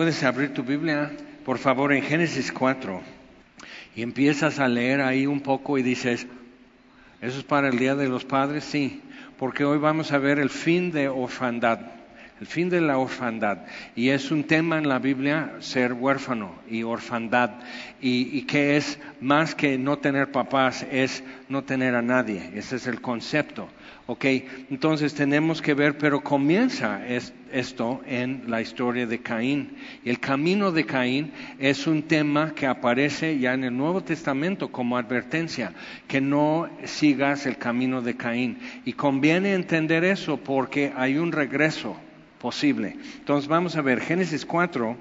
Puedes abrir tu Biblia, por favor, en Génesis 4 y empiezas a leer ahí un poco y dices, ¿eso es para el Día de los Padres? Sí, porque hoy vamos a ver el fin de orfandad, el fin de la orfandad. Y es un tema en la Biblia, ser huérfano y orfandad. Y que es más que no tener papás, es no tener a nadie. Ese es el concepto. Ok, entonces tenemos que ver, pero comienza esto en la historia de Caín. Y el camino de Caín es un tema que aparece ya en el Nuevo Testamento como advertencia, que no sigas el camino de Caín. Y conviene entender eso porque hay un regreso posible. Entonces vamos a ver, Génesis 4,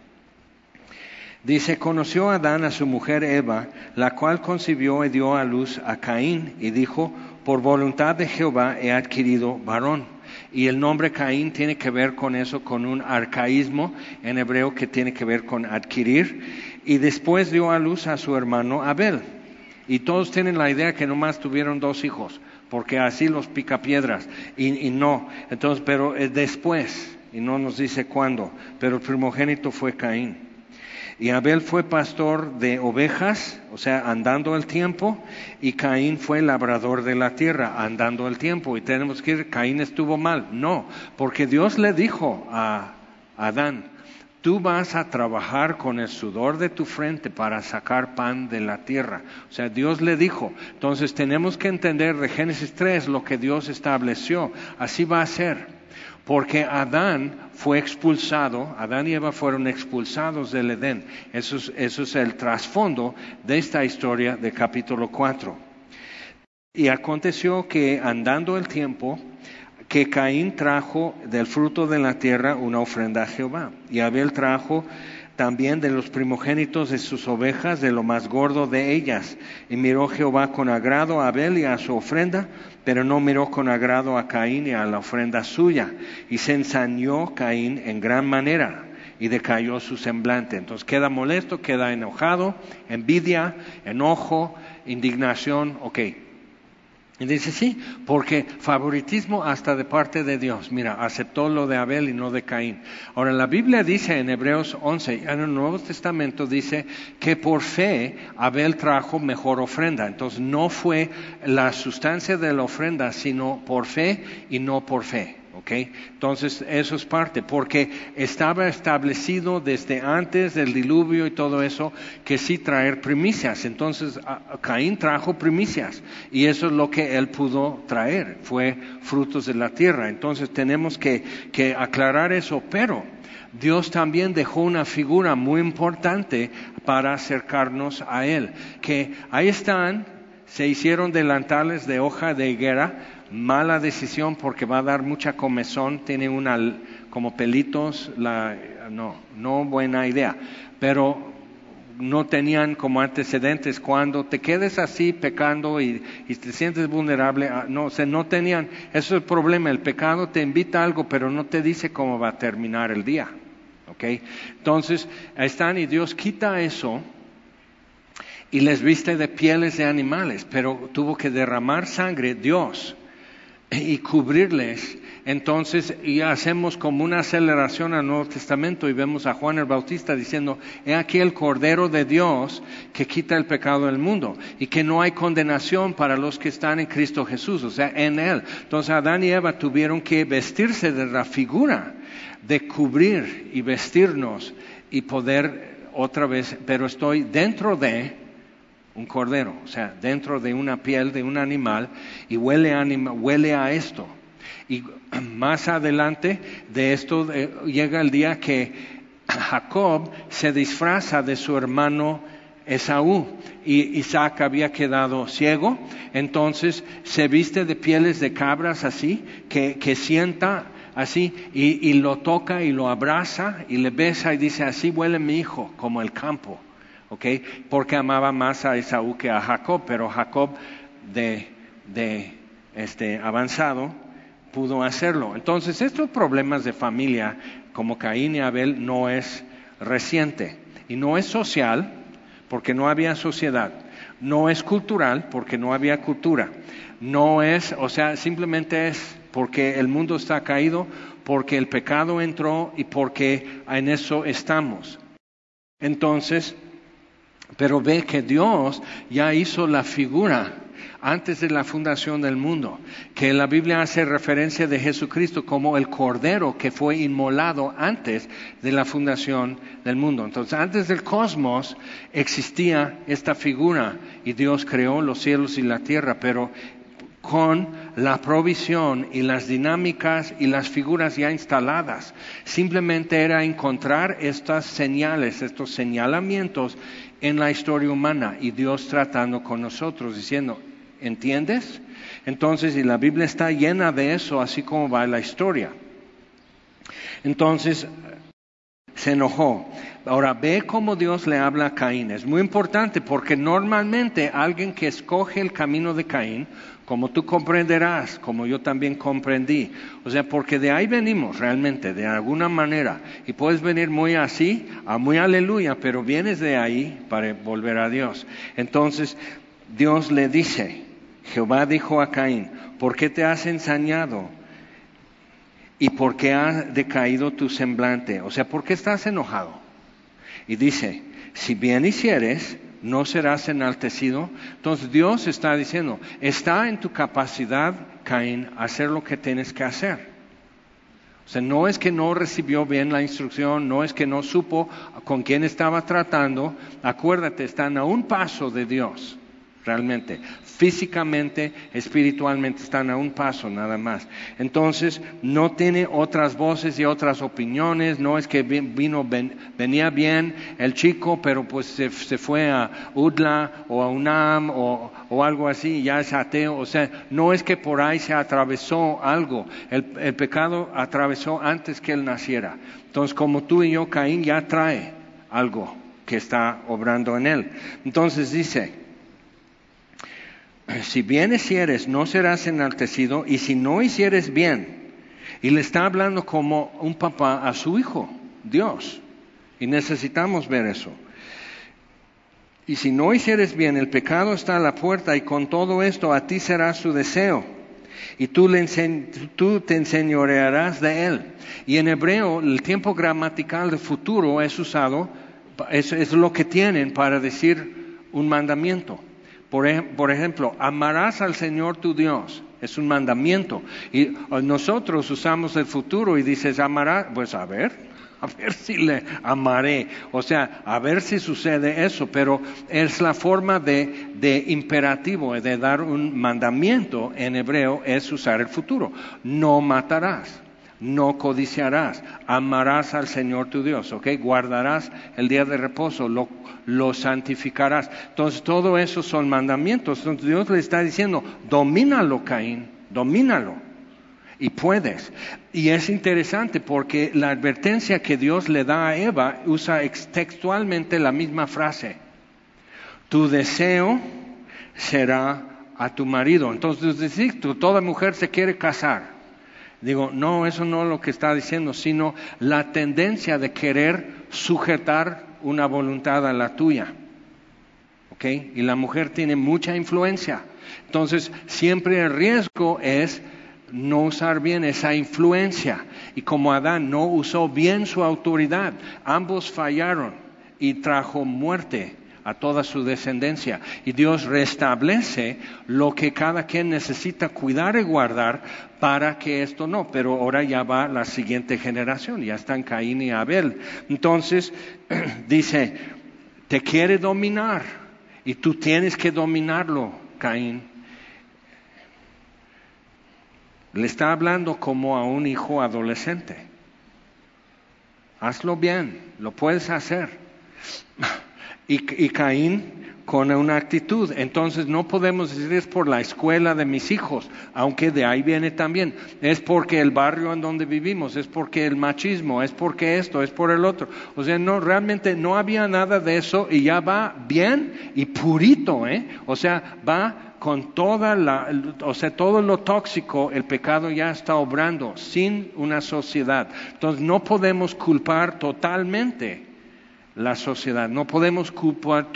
dice, conoció Adán a su mujer Eva, la cual concibió y dio a luz a Caín, y dijo, por voluntad de Jehová he adquirido varón. Y el nombre Caín tiene que ver con eso, con un arcaísmo en hebreo que tiene que ver con adquirir. Y después dio a luz a su hermano Abel. Y todos tienen la idea que nomás tuvieron 2 hijos, porque así los picapiedras. Y no, entonces, pero después, y no nos dice cuándo, pero el primogénito fue Caín. Y Abel fue pastor de ovejas, o sea, andando el tiempo, y Caín fue labrador de la tierra, andando el tiempo. Y tenemos que decir, Caín estuvo mal. No, porque Dios le dijo a Adán, tú vas a trabajar con el sudor de tu frente para sacar pan de la tierra. O sea, Dios le dijo. Entonces tenemos que entender de Génesis 3 lo que Dios estableció. Así va a ser. Porque Adán fue expulsado, Adán y Eva fueron expulsados del Edén. Eso es el trasfondo de esta historia de capítulo 4. Y aconteció que andando el tiempo, que Caín trajo del fruto de la tierra una ofrenda a Jehová. Y Abel trajo también de los primogénitos de sus ovejas, de lo más gordo de ellas. Y miró Jehová con agrado a Abel y a su ofrenda, pero no miró con agrado a Caín y a la ofrenda suya. Y se ensañó Caín en gran manera y decayó su semblante. Entonces queda molesto, queda enojado, envidia, enojo, indignación, ok. Y dice, sí, porque favoritismo hasta de parte de Dios. Mira, aceptó lo de Abel y no de Caín. Ahora, la Biblia dice en Hebreos 11, en el Nuevo Testamento dice que por fe Abel trajo mejor ofrenda. Entonces, no fue la sustancia de la ofrenda, sino por fe y no por fe. ¿Okay? Entonces eso es parte, porque estaba establecido desde antes del diluvio y todo eso, que sí traer primicias. Entonces Caín trajo primicias y eso es lo que él pudo traer, fue frutos de la tierra. Entonces tenemos que aclarar eso, pero Dios también dejó una figura muy importante para acercarnos a Él, que ahí están, se hicieron delantales de hoja de higuera. Mala decisión porque va a dar mucha comezón, tiene como pelitos, no buena idea, pero no tenían como antecedentes. Cuando te quedes así pecando y te sientes vulnerable, no tenían, eso es el problema, el pecado te invita a algo pero no te dice cómo va a terminar el día, ¿okay? Entonces ahí están y Dios quita eso y les viste de pieles de animales, pero tuvo que derramar sangre Dios y cubrirles. Entonces, y hacemos como una aceleración al Nuevo Testamento y vemos a Juan el Bautista diciendo, he aquí el Cordero de Dios que quita el pecado del mundo y que no hay condenación para los que están en Cristo Jesús, o sea, en Él. Entonces Adán y Eva tuvieron que vestirse de la figura de cubrir y vestirnos y poder otra vez, pero estoy dentro de un cordero, o sea, dentro de una piel de un animal y huele a esto. Y más adelante de esto llega el día que Jacob se disfraza de su hermano Esaú y Isaac había quedado ciego, entonces se viste de pieles de cabras así, que sienta así y lo toca y lo abraza y le besa y dice, así huele mi hijo, como el campo. Okay, porque amaba más a Esaú que a Jacob, pero Jacob de avanzado pudo hacerlo. Entonces estos problemas de familia como Caín y Abel no es reciente y no es social porque no había sociedad, no es cultural porque no había cultura, no es, o sea, simplemente es porque el mundo está caído, porque el pecado entró y porque en eso estamos. Entonces, pero ve que Dios ya hizo la figura antes de la fundación del mundo, que la Biblia hace referencia de Jesucristo como el Cordero que fue inmolado antes de la fundación del mundo. Entonces, antes del cosmos existía esta figura y Dios creó los cielos y la tierra, pero con la provisión y las dinámicas y las figuras ya instaladas. Simplemente era encontrar estas señales, estos señalamientos en la historia humana y Dios tratando con nosotros, diciendo, ¿entiendes? Entonces, y la Biblia está llena de eso, así como va la historia. Entonces, se enojó. Ahora, ve cómo Dios le habla a Caín. Es muy importante porque normalmente alguien que escoge el camino de Caín, como tú comprenderás, como yo también comprendí, o sea, porque de ahí venimos realmente, de alguna manera, y puedes venir muy así, a muy aleluya, pero vienes de ahí para volver a Dios. Entonces, Dios le dice, Jehová dijo a Caín, ¿por qué te has ensañado? ¿Y por qué ha decaído tu semblante? O sea, ¿por qué estás enojado? Y dice, si bien hicieres, no serás enaltecido. Entonces Dios está diciendo, está en tu capacidad, Caín, hacer lo que tienes que hacer. O sea, no es que no recibió bien la instrucción, no es que no supo con quién estaba tratando. Acuérdate, están a un paso de Dios. Realmente, físicamente, espiritualmente están a un paso nada más. Entonces, no tiene otras voces y otras opiniones, no es que venía bien el chico, pero pues se fue a UDLA o a UNAM o algo así, ya es ateo. O sea, no es que por ahí se atravesó algo, el pecado atravesó antes que él naciera. Entonces, como tú y yo, Caín ya trae algo que está obrando en él. Entonces dice, si bien hicieres, no serás enaltecido, y si no hicieres bien. Y le está hablando como un papá a su hijo, Dios. Y necesitamos ver eso. Y si no hicieres bien, el pecado está a la puerta, y con todo esto a ti será su deseo. Y tú te enseñorearás de él. Y en hebreo, el tiempo gramatical de futuro es usado, es lo que tienen para decir un mandamiento. Por ejemplo, amarás al Señor tu Dios, es un mandamiento. Y nosotros usamos el futuro y dices, amarás, pues a ver si le amaré. O sea, a ver si sucede eso, pero es la forma de imperativo, de dar un mandamiento en hebreo, es usar el futuro. No matarás. No codiciarás, amarás al Señor tu Dios, ¿ok? Guardarás el día de reposo, lo santificarás. Entonces, todo eso son mandamientos. Entonces, Dios le está diciendo, domínalo, Caín, domínalo. Y puedes. Y es interesante porque la advertencia que Dios le da a Eva usa textualmente la misma frase. Tu deseo será a tu marido. Entonces, decir, toda mujer se quiere casar. Digo, no, eso no es lo que está diciendo, sino la tendencia de querer sujetar una voluntad a la tuya. ¿Ok? Y la mujer tiene mucha influencia. Entonces, siempre el riesgo es no usar bien esa influencia. Y como Adán no usó bien su autoridad, ambos fallaron y trajo muerte a toda su descendencia. Y Dios restablece lo que cada quien necesita cuidar y guardar para que esto no. Pero ahora ya va la siguiente generación, ya están Caín y Abel. Entonces, dice, te quiere dominar y tú tienes que dominarlo, Caín. Le está hablando como a un hijo adolescente. Hazlo bien, lo puedes hacer. Y Caín con una actitud. Entonces no podemos decir es por la escuela de mis hijos, aunque de ahí viene también. Es porque el barrio en donde vivimos, es porque el machismo, es porque esto, es por el otro. O sea, no, realmente no había nada de eso y ya va bien y purito, ¿eh? O sea, va con todo lo tóxico, el pecado ya está obrando sin una sociedad. Entonces no podemos culpar totalmente la sociedad. No podemos culpar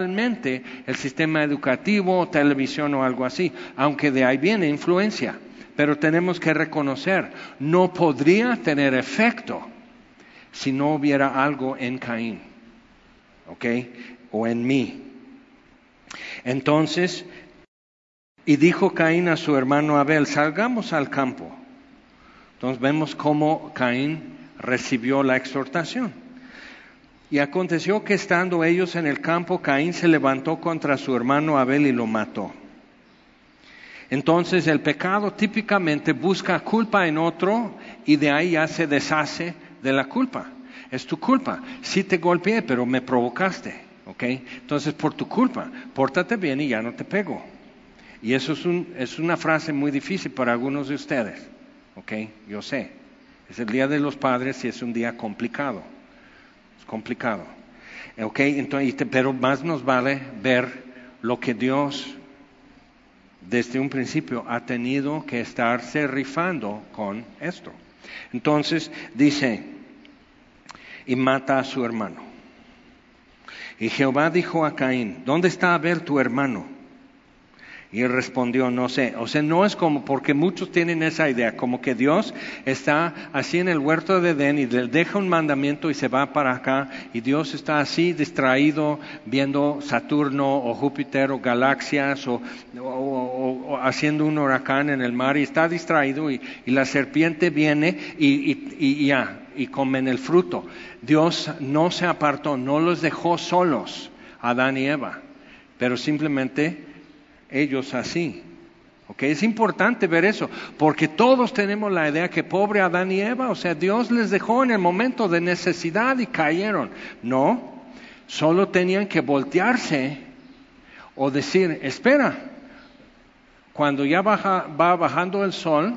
totalmente el sistema educativo, televisión o algo así, aunque de ahí viene influencia. Pero tenemos que reconocer, no podría tener efecto si no hubiera algo en Caín, ¿ok? O en mí. Entonces, y dijo Caín a su hermano Abel, salgamos al campo. Entonces vemos cómo Caín recibió la exhortación. Y aconteció que estando ellos en el campo, Caín se levantó contra su hermano Abel y lo mató. Entonces el pecado típicamente busca culpa en otro y de ahí ya se deshace de la culpa. Es tu culpa. Sí te golpeé, pero me provocaste. ¿Ok? Entonces por tu culpa, pórtate bien y ya no te pego. Y eso es una frase muy difícil para algunos de ustedes. ¿Ok? Yo sé. Es el Día de los Padres y es un día complicado. Es complicado. ¿Ok? Entonces, pero más nos vale ver lo que Dios desde un principio ha tenido que estarse rifando con esto. Entonces dice, y mata a su hermano. Y Jehová dijo a Caín, ¿dónde está Abel tu hermano? Y él respondió, no sé. O sea, no es como, porque muchos tienen esa idea, como que Dios está así en el huerto de Edén y le deja un mandamiento y se va para acá, y Dios está así distraído viendo Saturno o Júpiter o galaxias o haciendo un huracán en el mar y está distraído y la serpiente viene y comen el fruto. Dios no se apartó, no los dejó solos, Adán y Eva, pero simplemente ellos así. ¿Ok? Es importante ver eso, porque todos tenemos la idea que pobre Adán y Eva, o sea, Dios les dejó en el momento de necesidad y cayeron. No, solo tenían que voltearse o decir, espera, cuando ya va bajando el sol,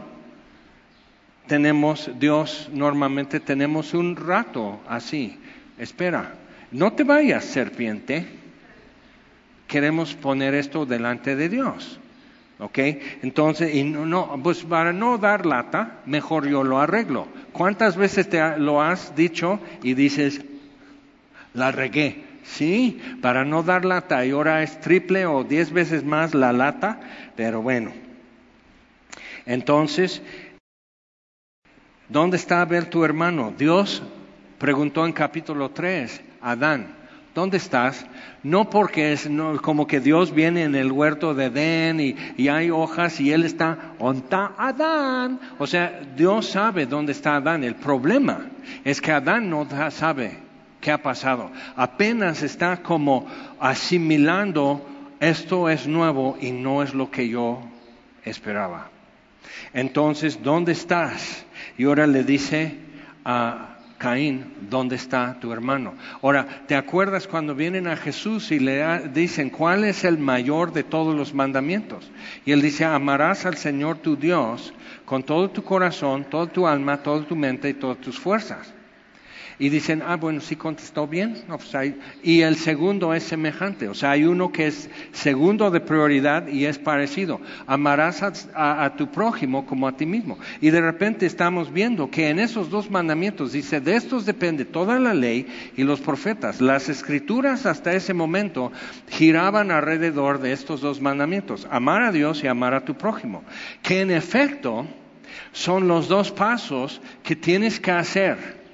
Dios normalmente tenemos un rato así, espera, no te vayas, serpiente, queremos poner esto delante de Dios, ¿ok? Entonces, pues para no dar lata, mejor yo lo arreglo. ¿Cuántas veces lo has dicho y dices, la regué? Sí, para no dar lata, y ahora es triple o 10 veces más la lata, pero bueno. Entonces, ¿dónde está Abel tu hermano? Dios preguntó en capítulo 3, Adán, ¿dónde estás? No porque es como que Dios viene en el huerto de Edén y hay hojas y Él está, ¿dónde está Adán? O sea, Dios sabe dónde está Adán. El problema es que Adán no sabe qué ha pasado. Apenas está como asimilando, esto es nuevo y no es lo que yo esperaba. Entonces, ¿dónde estás? Y ahora le dice a Caín, ¿dónde está tu hermano? Ahora, ¿te acuerdas cuando vienen a Jesús y le dicen, ¿cuál es el mayor de todos los mandamientos? Y él dice, amarás al Señor tu Dios con todo tu corazón, toda tu alma, toda tu mente y todas tus fuerzas. Y dicen, bueno, sí contestó bien. No, pues y el segundo es semejante. O sea, hay uno que es segundo de prioridad y es parecido. Amarás a tu prójimo como a ti mismo. Y de repente estamos viendo que en esos dos mandamientos dice, de estos depende toda la ley y los profetas. Las escrituras hasta ese momento giraban alrededor de estos dos mandamientos. Amar a Dios y amar a tu prójimo. Que en efecto son los dos pasos que tienes que hacer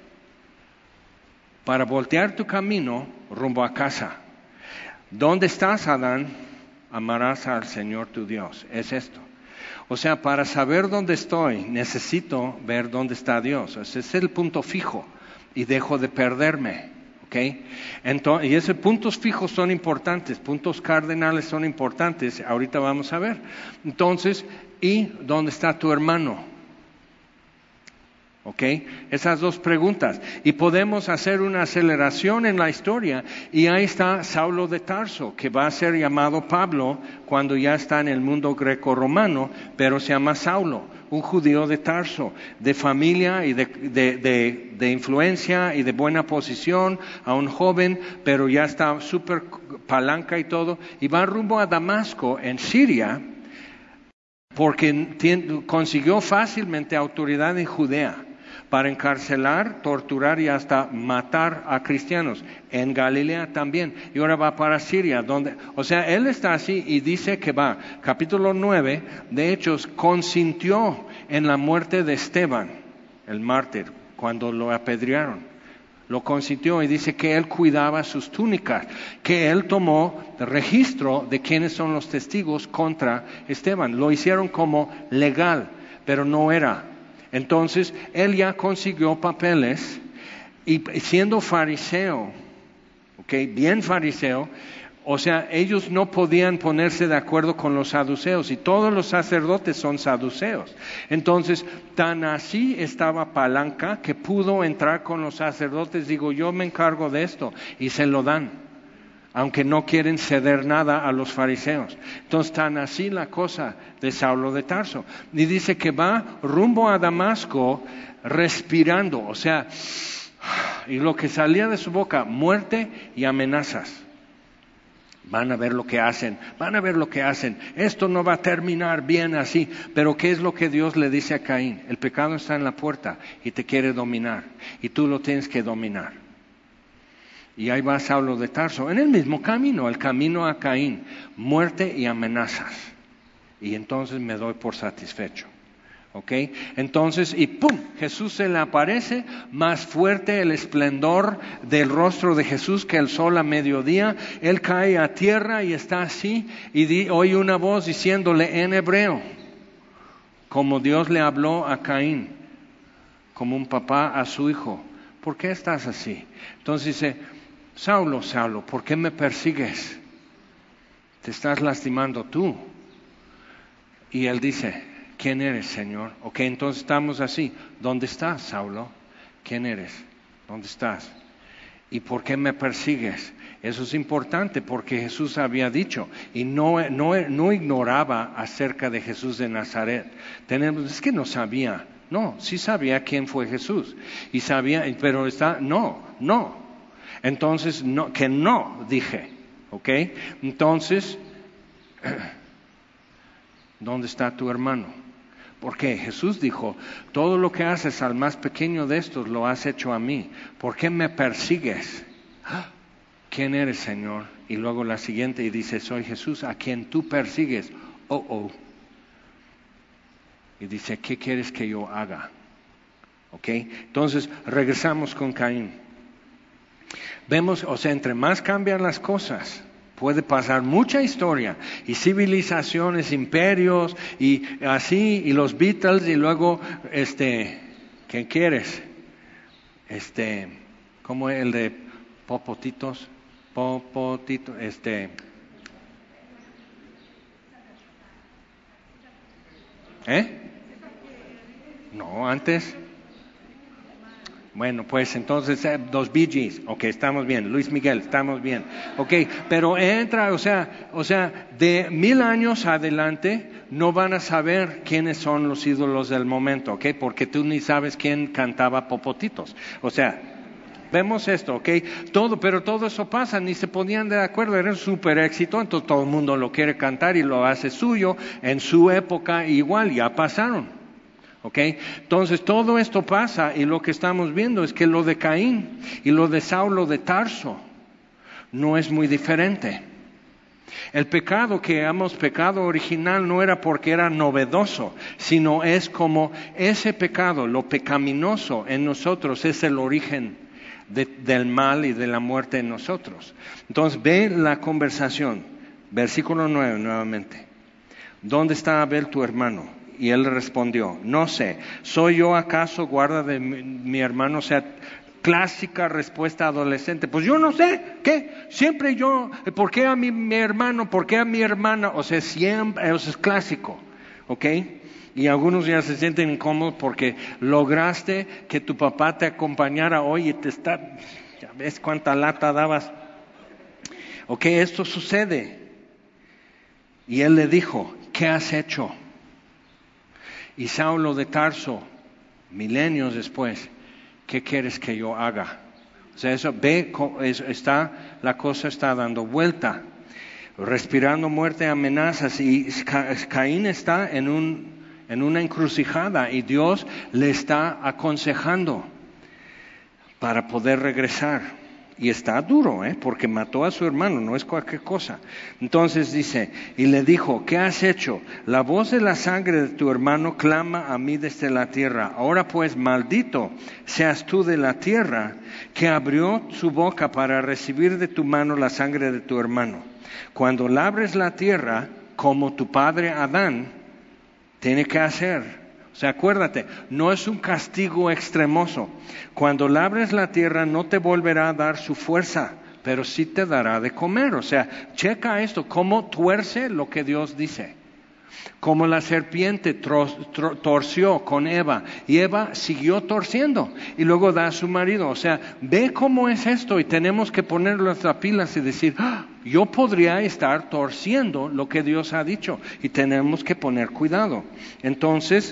para voltear tu camino rumbo a casa. ¿Dónde estás, Adán? Amarás al Señor tu Dios. Es esto. O sea, para saber dónde estoy, necesito ver dónde está Dios. Ese es el punto fijo y dejo de perderme. ¿Ok? Entonces, y esos puntos fijos son importantes, puntos cardinales son importantes. Ahorita vamos a ver. Entonces, ¿y dónde está tu hermano? ¿Ok? Esas dos preguntas. Y podemos hacer una aceleración en la historia. Y ahí está Saulo de Tarso, que va a ser llamado Pablo cuando ya está en el mundo greco-romano, pero se llama Saulo, un judío de Tarso, de familia y de influencia y de buena posición, a un joven, pero ya está súper palanca y todo. Y va rumbo a Damasco, en Siria, porque consiguió fácilmente autoridad en Judea. para encarcelar, torturar y hasta matar a cristianos. En Galilea también. Y ahora va para Siria, o sea, él está así y dice que va. Capítulo 9 de Hechos, consintió en la muerte de Esteban, el mártir, cuando lo apedrearon. Lo consintió y dice que él cuidaba sus túnicas, que él tomó registro de quiénes son los testigos contra Esteban. Lo hicieron como legal, pero no era. Entonces, él ya consiguió papeles y siendo fariseo, bien fariseo, o sea, ellos no podían ponerse de acuerdo con los saduceos y todos los sacerdotes son saduceos. Entonces, tan así estaba palanca que pudo entrar con los sacerdotes, digo, yo me encargo de esto y se lo dan, aunque no quieren ceder nada a los fariseos. Entonces, tan así la cosa de Saulo de Tarso. Y dice que va rumbo a Damasco respirando, o sea, y lo que salía de su boca, muerte y amenazas. Van a ver lo que hacen, esto no va a terminar bien así. Pero ¿qué es lo que Dios le dice a Caín? El pecado está en la puerta y te quiere dominar, y tú lo tienes que dominar. Y ahí va Saulo de Tarso, en el mismo camino, el camino a Caín, muerte y amenazas. Y entonces me doy por satisfecho. Entonces, y ¡pum! Jesús se le aparece, más fuerte el esplendor del rostro de Jesús que el sol a mediodía. Él cae a tierra y está así, y oye una voz diciéndole en hebreo, como Dios le habló a Caín, como un papá a su hijo: ¿por qué estás así? Entonces dice: Saulo, Saulo, ¿por qué me persigues? Te estás lastimando tú. Y él dice: ¿quién eres, Señor? Entonces estamos así. ¿Dónde estás, Saulo? ¿Quién eres? ¿Dónde estás? ¿Y por qué me persigues? Eso es importante porque Jesús había dicho y no ignoraba acerca de Jesús de Nazaret. Es que no sabía. No, sí sabía quién fue Jesús. Y sabía, pero no. Entonces, dije. Entonces, ¿dónde está tu hermano? Porque Jesús dijo: todo lo que haces al más pequeño de estos lo has hecho a mí. ¿Por qué me persigues? ¿Quién eres, Señor? Y luego la siguiente y dice: soy Jesús a quien tú persigues. Y dice: ¿qué quieres que yo haga? Entonces regresamos con Caín. Vemos, entre más cambian las cosas, puede pasar mucha historia y civilizaciones, imperios y así, y los Beatles, y luego ¿qué quieres? ¿Cómo es el de Popotitos? No, antes. Bueno, pues entonces los Bee Gees, estamos bien. Luis Miguel, estamos bien. Pero entra, o sea, de 1000 años adelante no van a saber quiénes son los ídolos del momento, porque tú ni sabes quién cantaba Popotitos. Vemos esto, pero todo eso pasa, ni se ponían de acuerdo, era un súper éxito, entonces todo el mundo lo quiere cantar y lo hace suyo. En su época igual, ya pasaron. Entonces todo esto pasa y lo que estamos viendo es que lo de Caín y lo de Saulo de Tarso no es muy diferente. El pecado que hemos pecado original no era porque era novedoso, sino es como ese pecado, lo pecaminoso en nosotros es el origen del mal y de la muerte en nosotros. Entonces ve la conversación, versículo 9 nuevamente. ¿Dónde está Abel tu hermano? Y él respondió: no sé, ¿soy yo acaso guarda de mi hermano? O sea, clásica respuesta adolescente: pues yo no sé, ¿qué? Siempre yo, ¿por qué a mi hermano? ¿Por qué a mi hermana? Siempre, eso es clásico, Y algunos ya se sienten incómodos porque lograste que tu papá te acompañara hoy y ya ves cuánta lata dabas. Esto sucede. Y él le dijo: ¿qué has hecho? Y Saulo de Tarso, milenios después: ¿qué quieres que yo haga? Eso ve, la cosa está dando vuelta, respirando muerte, amenazas, y Caín está en un en una encrucijada y Dios le está aconsejando para poder regresar. Y está duro, porque mató a su hermano, no es cualquier cosa. Entonces dice, y le dijo, ¿qué has hecho? La voz de la sangre de tu hermano clama a mí desde la tierra. Ahora pues, maldito seas tú de la tierra, que abrió su boca para recibir de tu mano la sangre de tu hermano. Cuando labres la tierra, como tu padre Adán tiene que hacer. O sea, acuérdate, no es un castigo extremoso. Cuando labres la tierra no te volverá a dar su fuerza, pero sí te dará de comer. O sea, checa esto, cómo tuerce lo que Dios dice. Como la serpiente torció con Eva y Eva siguió torciendo y luego da a su marido. O sea, ve cómo es esto y tenemos que poner las pilas y decir, yo podría estar torciendo lo que Dios ha dicho y tenemos que poner cuidado. Entonces,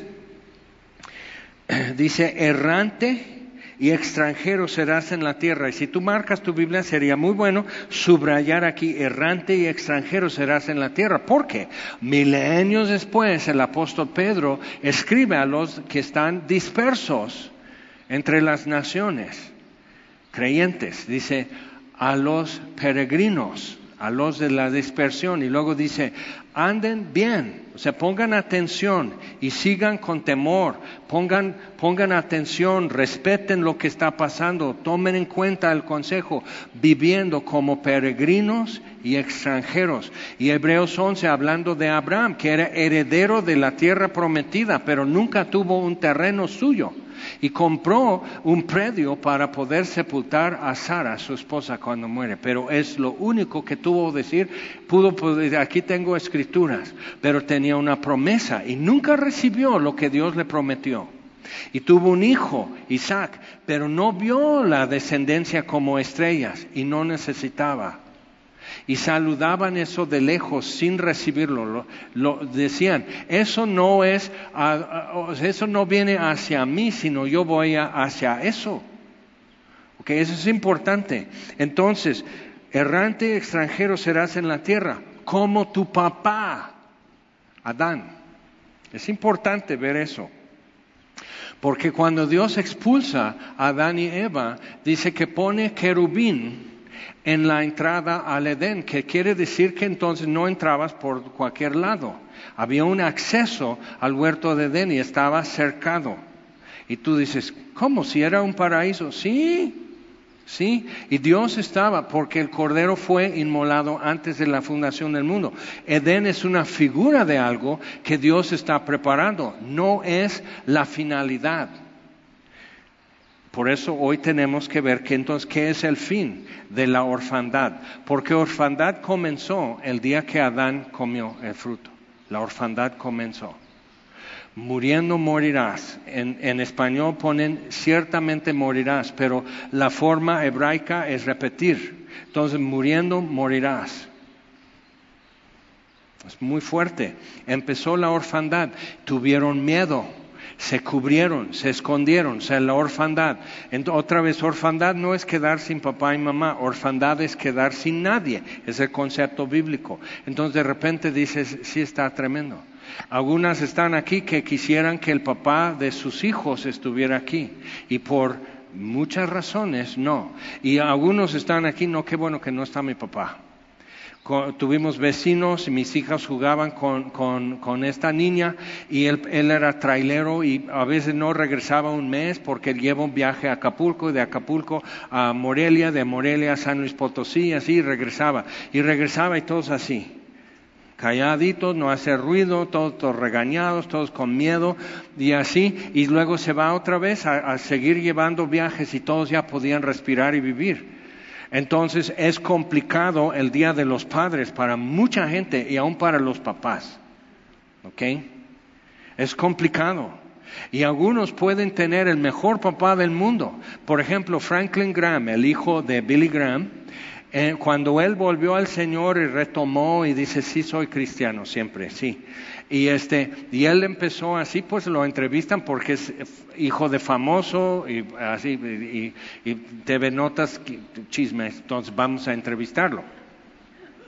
dice, errante y extranjero serás en la tierra. Y si tú marcas tu Biblia, sería muy bueno subrayar aquí, errante y extranjero serás en la tierra. ¿Por qué? Milenios después, el apóstol Pedro escribe a los que están dispersos entre las naciones, creyentes, dice, a los peregrinos, a los de la dispersión, y luego dice, anden bien, o sea, pongan atención y sigan con temor, pongan atención, respeten lo que está pasando, tomen en cuenta el consejo, viviendo como peregrinos y extranjeros. Y Hebreos 11, hablando de Abraham, que era heredero de la tierra prometida, pero nunca tuvo un terreno suyo. Y compró un predio para poder sepultar a Sara, su esposa, cuando muere. Pero es lo único que pudo decir. Aquí tengo escrituras, pero tenía una promesa y nunca recibió lo que Dios le prometió. Y tuvo un hijo, Isaac, pero no vio la descendencia como estrellas y no necesitaba. Y saludaban eso de lejos sin recibirlo. Lo decían, eso no viene hacia mí, sino yo voy hacia eso. Okay, eso es importante. Entonces, errante y extranjero serás en la tierra, como tu papá, Adán. Es importante ver eso. Porque cuando Dios expulsa a Adán y Eva, dice que pone querubín en la entrada al Edén, que quiere decir que entonces no entrabas por cualquier lado. Había un acceso al huerto de Edén y estaba cercado. Y tú dices, ¿cómo? ¿Si era un paraíso? Sí, y Dios estaba, porque el Cordero fue inmolado antes de la fundación del mundo. Edén es una figura de algo que Dios está preparando, no es la finalidad. Por eso hoy tenemos que ver que entonces, ¿qué es el fin de la orfandad? Porque orfandad comenzó el día que Adán comió el fruto. La orfandad comenzó. Muriendo morirás. En español ponen ciertamente morirás, pero la forma hebraica es repetir. Entonces, muriendo morirás. Es muy fuerte. Empezó la orfandad. Tuvieron miedo. Se cubrieron, se escondieron, o sea, la orfandad. Otra vez, orfandad no es quedar sin papá y mamá, orfandad es quedar sin nadie, es el concepto bíblico. Entonces de repente dices, sí está tremendo. Algunas están aquí que quisieran que el papá de sus hijos estuviera aquí, y por muchas razones no. Y algunos están aquí, no, qué bueno que no está mi papá. Tuvimos vecinos y mis hijas jugaban con esta niña y él era trailero y a veces no regresaba un mes porque él lleva un viaje a Acapulco, de Acapulco a Morelia, de Morelia a San Luis Potosí, así regresaba y todos así, calladitos, no hacer ruido, todos regañados, todos con miedo y así, y luego se va otra vez a seguir llevando viajes y todos ya podían respirar y vivir. Entonces es complicado el Día de los Padres para mucha gente y aún para los papás. ¿Ok? Es complicado. Y algunos pueden tener el mejor papá del mundo. Por ejemplo, Franklin Graham, el hijo de Billy Graham, cuando él volvió al Señor y retomó y dice, sí soy cristiano siempre, sí. Y él empezó así, pues lo entrevistan porque es hijo de famoso y así, y TV Notas, chismes, entonces vamos a entrevistarlo.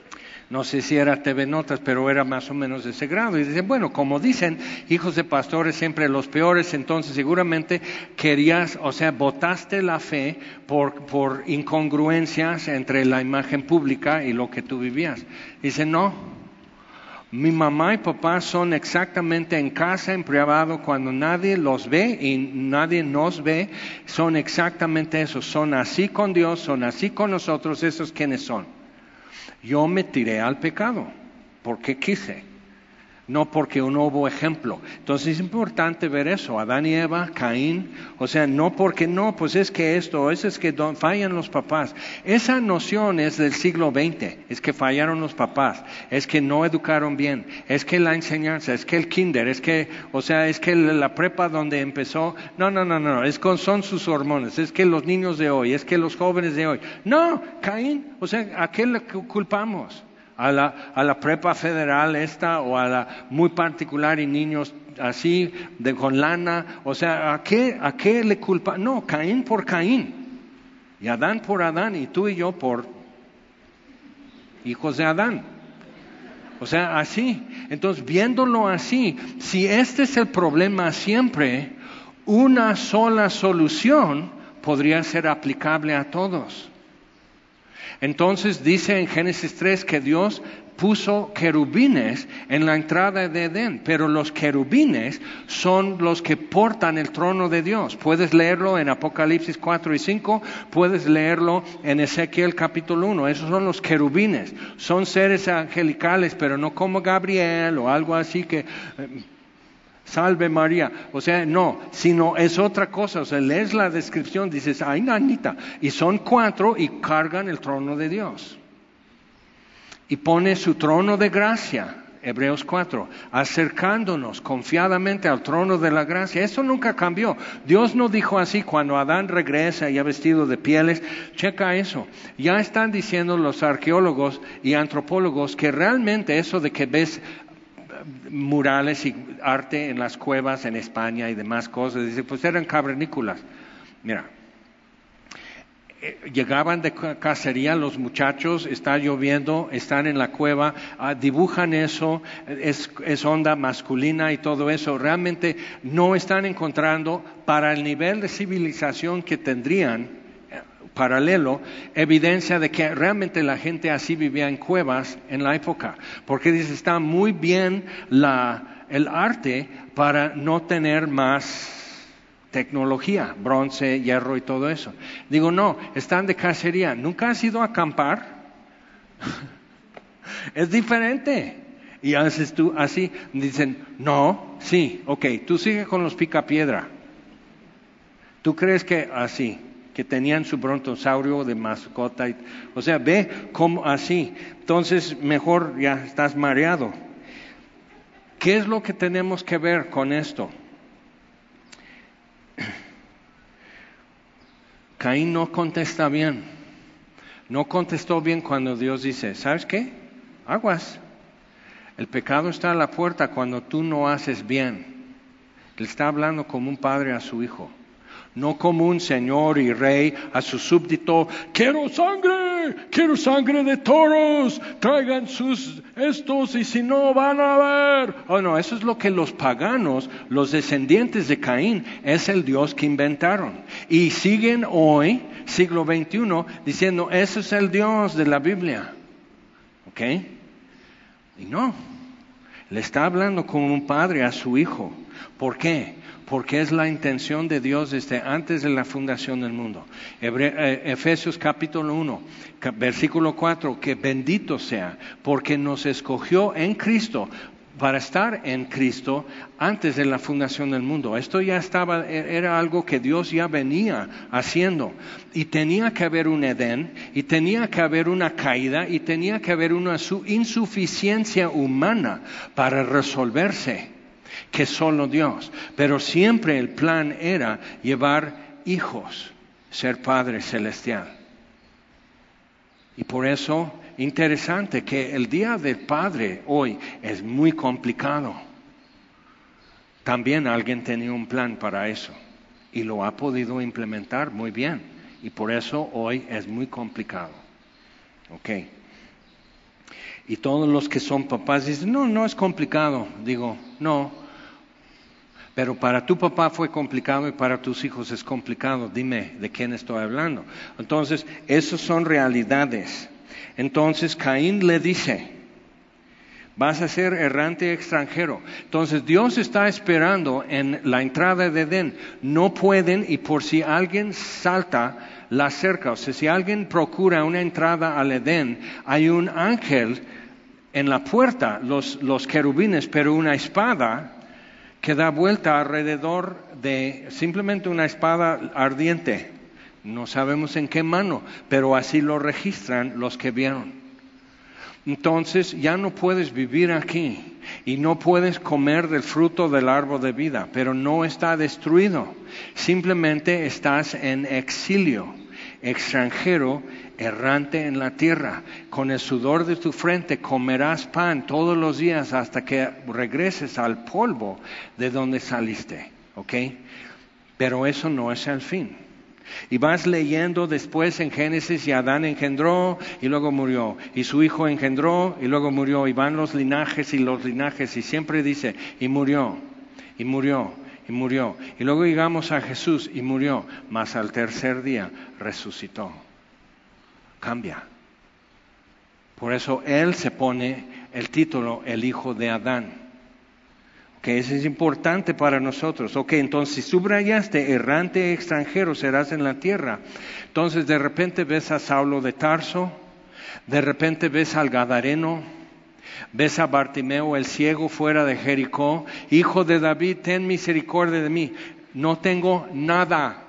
No sé si era TV Notas, pero era más o menos de ese grado. Y dicen, bueno, como dicen, hijos de pastores siempre los peores, entonces seguramente querías, o sea, botaste la fe por incongruencias entre la imagen pública y lo que tú vivías. Dicen, no, mi mamá y papá son exactamente en casa, en privado, cuando nadie los ve y nadie nos ve, son exactamente eso, son así con Dios, son así con nosotros, esos quienes son. Yo me tiré al pecado, porque quise, no porque no hubo ejemplo. Entonces es importante ver eso, Adán y Eva, Caín, o sea, no porque no, pues es que esto, es que fallan los papás. Esa noción es del siglo XX, es que fallaron los papás, es que no educaron bien, es que la enseñanza, es que el kinder, es que, o sea, es que la prepa donde empezó, no, son sus hormonas, es que los niños de hoy, es que los jóvenes de hoy. No, Caín, o sea, ¿a qué le culpamos? A la prepa federal esta o a la muy particular y niños así con lana, o sea, ¿a qué le culpa? No, Caín por Caín y Adán por Adán y tú y yo por hijos de Adán. O sea, así. Entonces, viéndolo así, si este es el problema siempre, una sola solución podría ser aplicable a todos. Entonces dice en Génesis 3 que Dios puso querubines en la entrada de Edén, pero los querubines son los que portan el trono de Dios. Puedes leerlo en Apocalipsis 4 y 5, puedes leerlo en Ezequiel capítulo 1, esos son los querubines. Son seres angelicales, pero no como Gabriel o algo así que... Salve María, o sea, no, sino es otra cosa, o sea, lees la descripción, dices, ay, nanita, y son 4 y cargan el trono de Dios. Y pone su trono de gracia, Hebreos 4, acercándonos confiadamente al trono de la gracia. Eso nunca cambió. Dios no dijo así cuando Adán regresa ya vestido de pieles. Checa eso. Ya están diciendo los arqueólogos y antropólogos que realmente eso de que ves murales y arte en las cuevas en España y demás cosas, dice, pues eran cavernícolas. Mira, llegaban de cacería los muchachos, está lloviendo, están en la cueva, dibujan eso, es onda masculina y todo eso. Realmente no están encontrando para el nivel de civilización que tendrían paralelo, evidencia de que realmente la gente así vivía en cuevas en la época, porque dice, está muy bien el arte para no tener más tecnología, bronce, hierro y todo eso. Digo, no, están de cacería. ¿Nunca has ido a acampar? Es diferente. Y haces tú así, dicen, no, sí, ok, tú sigue con los picapiedra. ¿Tú crees que así? Que tenían su brontosaurio de mascota, o sea, ve cómo así, entonces mejor ya estás mareado. ¿Qué es lo que tenemos que ver con esto? Caín no contesta bien, no contestó bien cuando Dios dice, ¿sabes qué? Aguas, el pecado está a la puerta cuando tú no haces bien. Le está hablando como un padre a su hijo. No como un señor y rey a su súbdito, quiero sangre de toros, traigan sus estos y si no van a ver. Oh no, eso es lo que los paganos, los descendientes de Caín, es el Dios que inventaron. Y siguen hoy, siglo XXI, diciendo, ese es el Dios de la Biblia. ¿Ok? Y no, le está hablando como un padre a su hijo. ¿Por qué? Porque es la intención de Dios desde antes de la fundación del mundo. Efesios capítulo 1, versículo 4, que bendito sea, porque nos escogió en Cristo, para estar en Cristo antes de la fundación del mundo. Esto ya era algo que Dios ya venía haciendo. Y tenía que haber un Edén, y tenía que haber una caída, y tenía que haber una insuficiencia humana para resolverse. Que solo Dios, pero siempre el plan era llevar hijos, ser Padre Celestial. Y por eso, interesante que el Día del Padre hoy es muy complicado. También alguien tenía un plan para eso y lo ha podido implementar muy bien. Y por eso hoy es muy complicado. Okay. Y todos los que son papás dicen, no, no es complicado. Digo, no, pero para tu papá fue complicado y para tus hijos es complicado. Dime de quién estoy hablando. Entonces, esas son realidades. Entonces, Caín le dice, vas a ser errante extranjero. Entonces, Dios está esperando en la entrada de Edén. No pueden, y por si alguien salta la cerca, o sea, si alguien procura una entrada al Edén, hay un ángel en la puerta, los querubines, pero una espada que da vuelta alrededor de simplemente una espada ardiente. No sabemos en qué mano, pero así lo registran los que vieron. Entonces ya no puedes vivir aquí y no puedes comer del fruto del árbol de vida, pero no está destruido. Simplemente estás en exilio, extranjero, errante en la tierra. Con el sudor de tu frente comerás pan todos los días hasta que regreses al polvo de donde saliste. ¿Ok? Pero eso no es el fin. Y vas leyendo después en Génesis y Adán engendró y luego murió. Y su hijo engendró y luego murió. Y van los linajes y siempre dice, y murió, y murió, y murió. Y luego llegamos a Jesús y murió, mas al tercer día resucitó. Cambia. Por eso Él se pone el título, el hijo de Adán. Que eso es importante para nosotros. Ok, entonces si subrayaste, errante extranjero serás en la tierra. Entonces de repente ves a Saulo de Tarso, de repente ves al Gadareno, ves a Bartimeo el ciego fuera de Jericó, hijo de David, ten misericordia de mí. No tengo nada,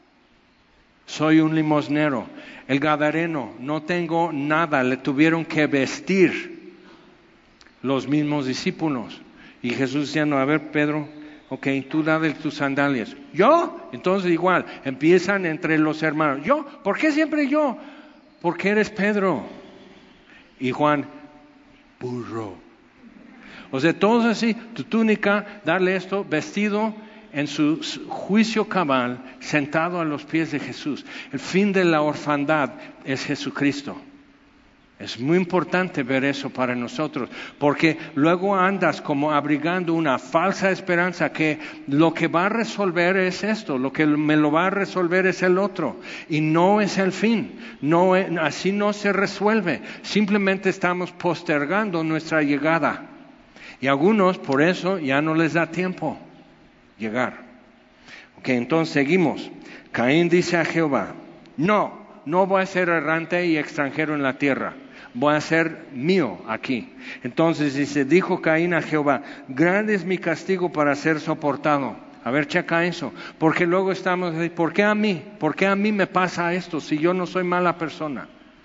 soy un limosnero. El Gadareno, no tengo nada, le tuvieron que vestir los mismos discípulos. Y Jesús diciendo, a ver Pedro, ok, tú dale tus sandalias. ¿Yo? Entonces igual, empiezan entre los hermanos. ¿Yo? ¿Por qué siempre yo? Porque eres Pedro. Y Juan, burro. O sea, todos así, tu túnica, darle esto, vestido en su juicio cabal, sentado a los pies de Jesús. El fin de la orfandad es Jesucristo. Es muy importante ver eso para nosotros, porque luego andas como abrigando una falsa esperanza que lo que va a resolver es esto, lo que me lo va a resolver es el otro, y no es el fin, no, así no se resuelve, simplemente estamos postergando nuestra llegada, y a algunos por eso ya no les da tiempo llegar. Ok, entonces seguimos. Caín dice a Jehová, no voy a ser errante y extranjero en la tierra. Voy a ser mío aquí. Entonces dice, dijo Caín a Jehová, grande es mi castigo para ser soportado. A ver, checa eso. Porque luego estamos, ¿por qué a mí? ¿Por qué a mí me pasa esto si yo no soy mala persona?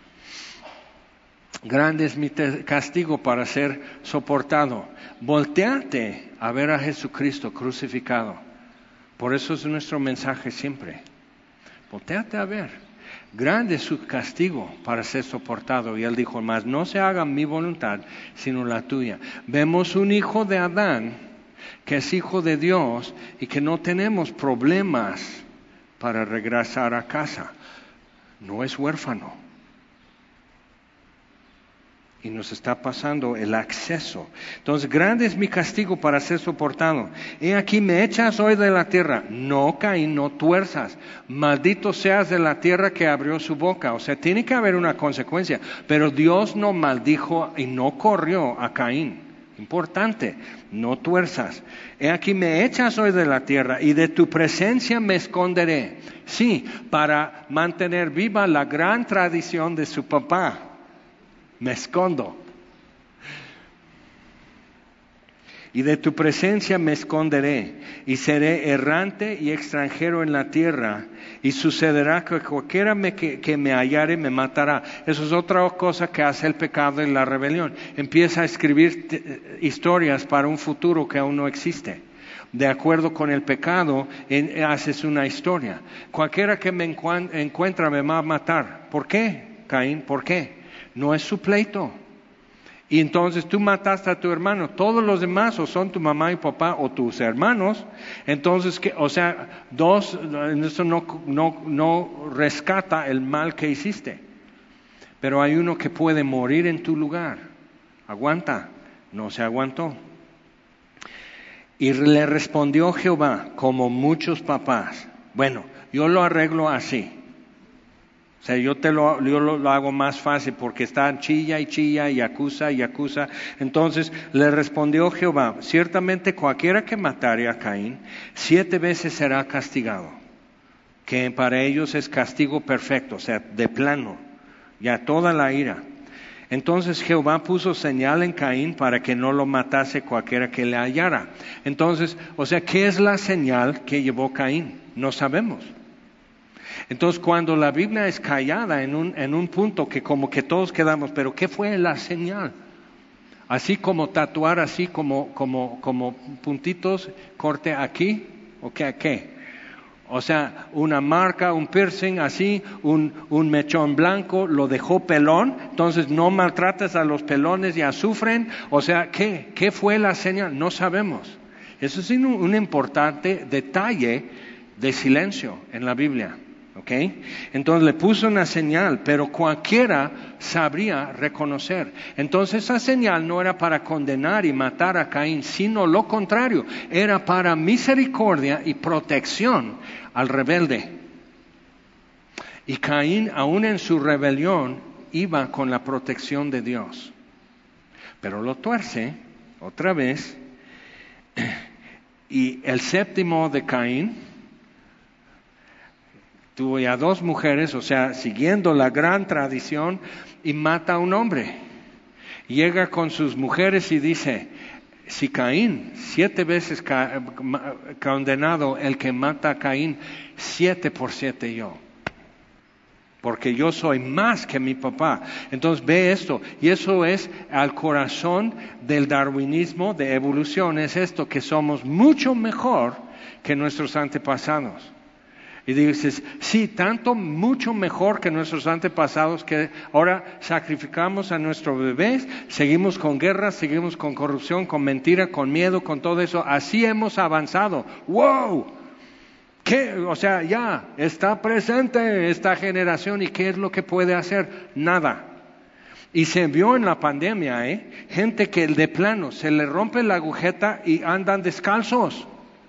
Grande es mi castigo para ser soportado. Voltéate a ver a Jesucristo crucificado. Por eso es nuestro mensaje siempre. Voltéate a ver. Grande es su castigo para ser soportado. Y él dijo, mas no se haga mi voluntad, sino la tuya. Vemos un hijo de Adán, que es hijo de Dios, y que no tenemos problemas para regresar a casa. No es huérfano. Y nos está pasando el acceso. Entonces, grande es mi castigo para ser soportado. He aquí, me echas hoy de la tierra. No, Caín, no tuerzas. Maldito seas de la tierra que abrió su boca. O sea, tiene que haber una consecuencia. Pero Dios no maldijo y no corrió a Caín. Importante, no tuerzas. He aquí, me echas hoy de la tierra y de tu presencia me esconderé. Sí, para mantener viva la gran tradición de su papá. Me escondo. Y de tu presencia me esconderé, y seré errante y extranjero en la tierra, y sucederá que cualquiera que me hallare me matará. Eso es otra cosa que hace el pecado y la rebelión. Empieza a escribir historias para un futuro que aún no existe. De acuerdo con el pecado, haces una historia. Cualquiera que me encuentra me va a matar. ¿Por qué, Caín? ¿Por qué? No es su pleito. Y entonces tú mataste a tu hermano. Todos los demás o son tu mamá y papá o tus hermanos. Entonces, eso no rescata el mal que hiciste. Pero hay uno que puede morir en tu lugar. aguanta, no se aguantó. Y le respondió Jehová, como muchos papás, bueno, yo lo arreglo así. O sea, yo lo hago más fácil porque está chilla y chilla y acusa y acusa. Entonces le respondió Jehová, ciertamente cualquiera que matare a Caín, 7 veces será castigado. Que para ellos es castigo perfecto, o sea, de plano, ya toda la ira. Entonces Jehová puso señal en Caín para que no lo matase cualquiera que le hallara. Entonces, o sea, ¿qué es la señal que llevó Caín? No sabemos. Entonces, cuando la Biblia es callada en un punto que como que todos quedamos, pero ¿qué fue la señal? Así como tatuar, así como puntitos, corte aquí, ¿o qué? O sea, una marca, un piercing así, un mechón blanco, lo dejó pelón, entonces no maltratas a los pelones, ya sufren. O sea, ¿qué fue la señal? No sabemos. Eso es un importante detalle de silencio en la Biblia. ¿Okay? Entonces le puso una señal, pero cualquiera sabría reconocer. Entonces esa señal no era para condenar y matar a Caín, sino lo contrario, era para misericordia y protección al rebelde. Y Caín, aún en su rebelión, iba con la protección de Dios. Pero lo tuerce otra vez, y el séptimo de Caín tuvo ya 2 mujeres, o sea, siguiendo la gran tradición, y mata a un hombre. Llega con sus mujeres y dice, si Caín, 7 veces condenado el que mata a Caín, 7 por 7 yo. Porque yo soy más que mi papá. Entonces ve esto, y eso es al corazón del darwinismo, de evolución, es esto, que somos mucho mejor que nuestros antepasados. Y dices, sí, mucho mejor que nuestros antepasados, que ahora sacrificamos a nuestros bebés, seguimos con guerras, seguimos con corrupción, con mentira, con miedo, con todo eso. Así hemos avanzado. ¡Wow! O sea, ya está presente esta generación, y ¿qué es lo que puede hacer? Nada. Y se vio en la pandemia, gente que de plano se le rompe la agujeta y andan descalzos.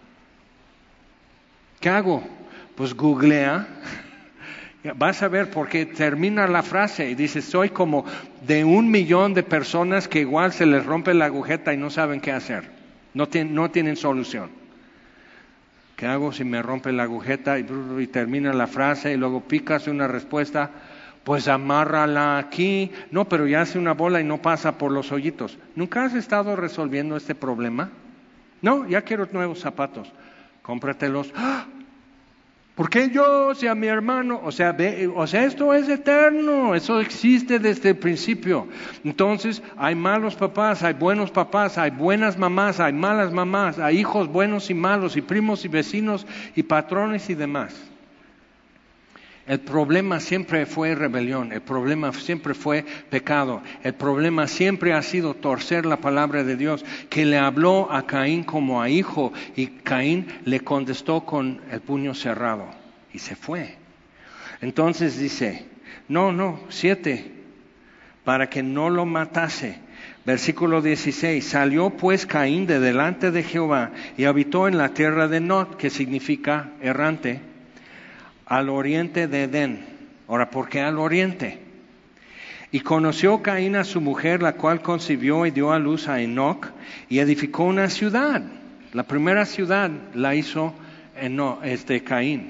¿Qué hago? Pues googlea, vas a ver, porque termina la frase y dice, soy como de 1 millón de personas que igual se les rompe la agujeta y no saben qué hacer, no tienen solución. ¿Qué hago si me rompe la agujeta? Y termina la frase y luego picas una respuesta, pues amárrala aquí. No, pero ya hace una bola y no pasa por los hoyitos. ¿Nunca has estado resolviendo este problema? No, ya quiero nuevos zapatos, cómpratelos. ¡Ah! ¿Por qué yo, si a mi hermano? O sea, esto es eterno, eso existe desde el principio. Entonces, hay malos papás, hay buenos papás, hay buenas mamás, hay malas mamás, hay hijos buenos y malos, y primos y vecinos, y patrones y demás. El problema siempre fue rebelión, el problema siempre fue pecado, el problema siempre ha sido torcer la palabra de Dios, que le habló a Caín como a hijo, y Caín le contestó con el puño cerrado y se fue. Entonces dice, no, 7, para que no lo matase. Versículo 16, salió pues Caín de delante de Jehová y habitó en la tierra de Nod, que significa errante, al oriente de Edén. Ahora, ¿por qué al oriente? Y conoció Caín a su mujer, la cual concibió y dio a luz a Enoc, y edificó una ciudad. La primera ciudad la hizo Caín.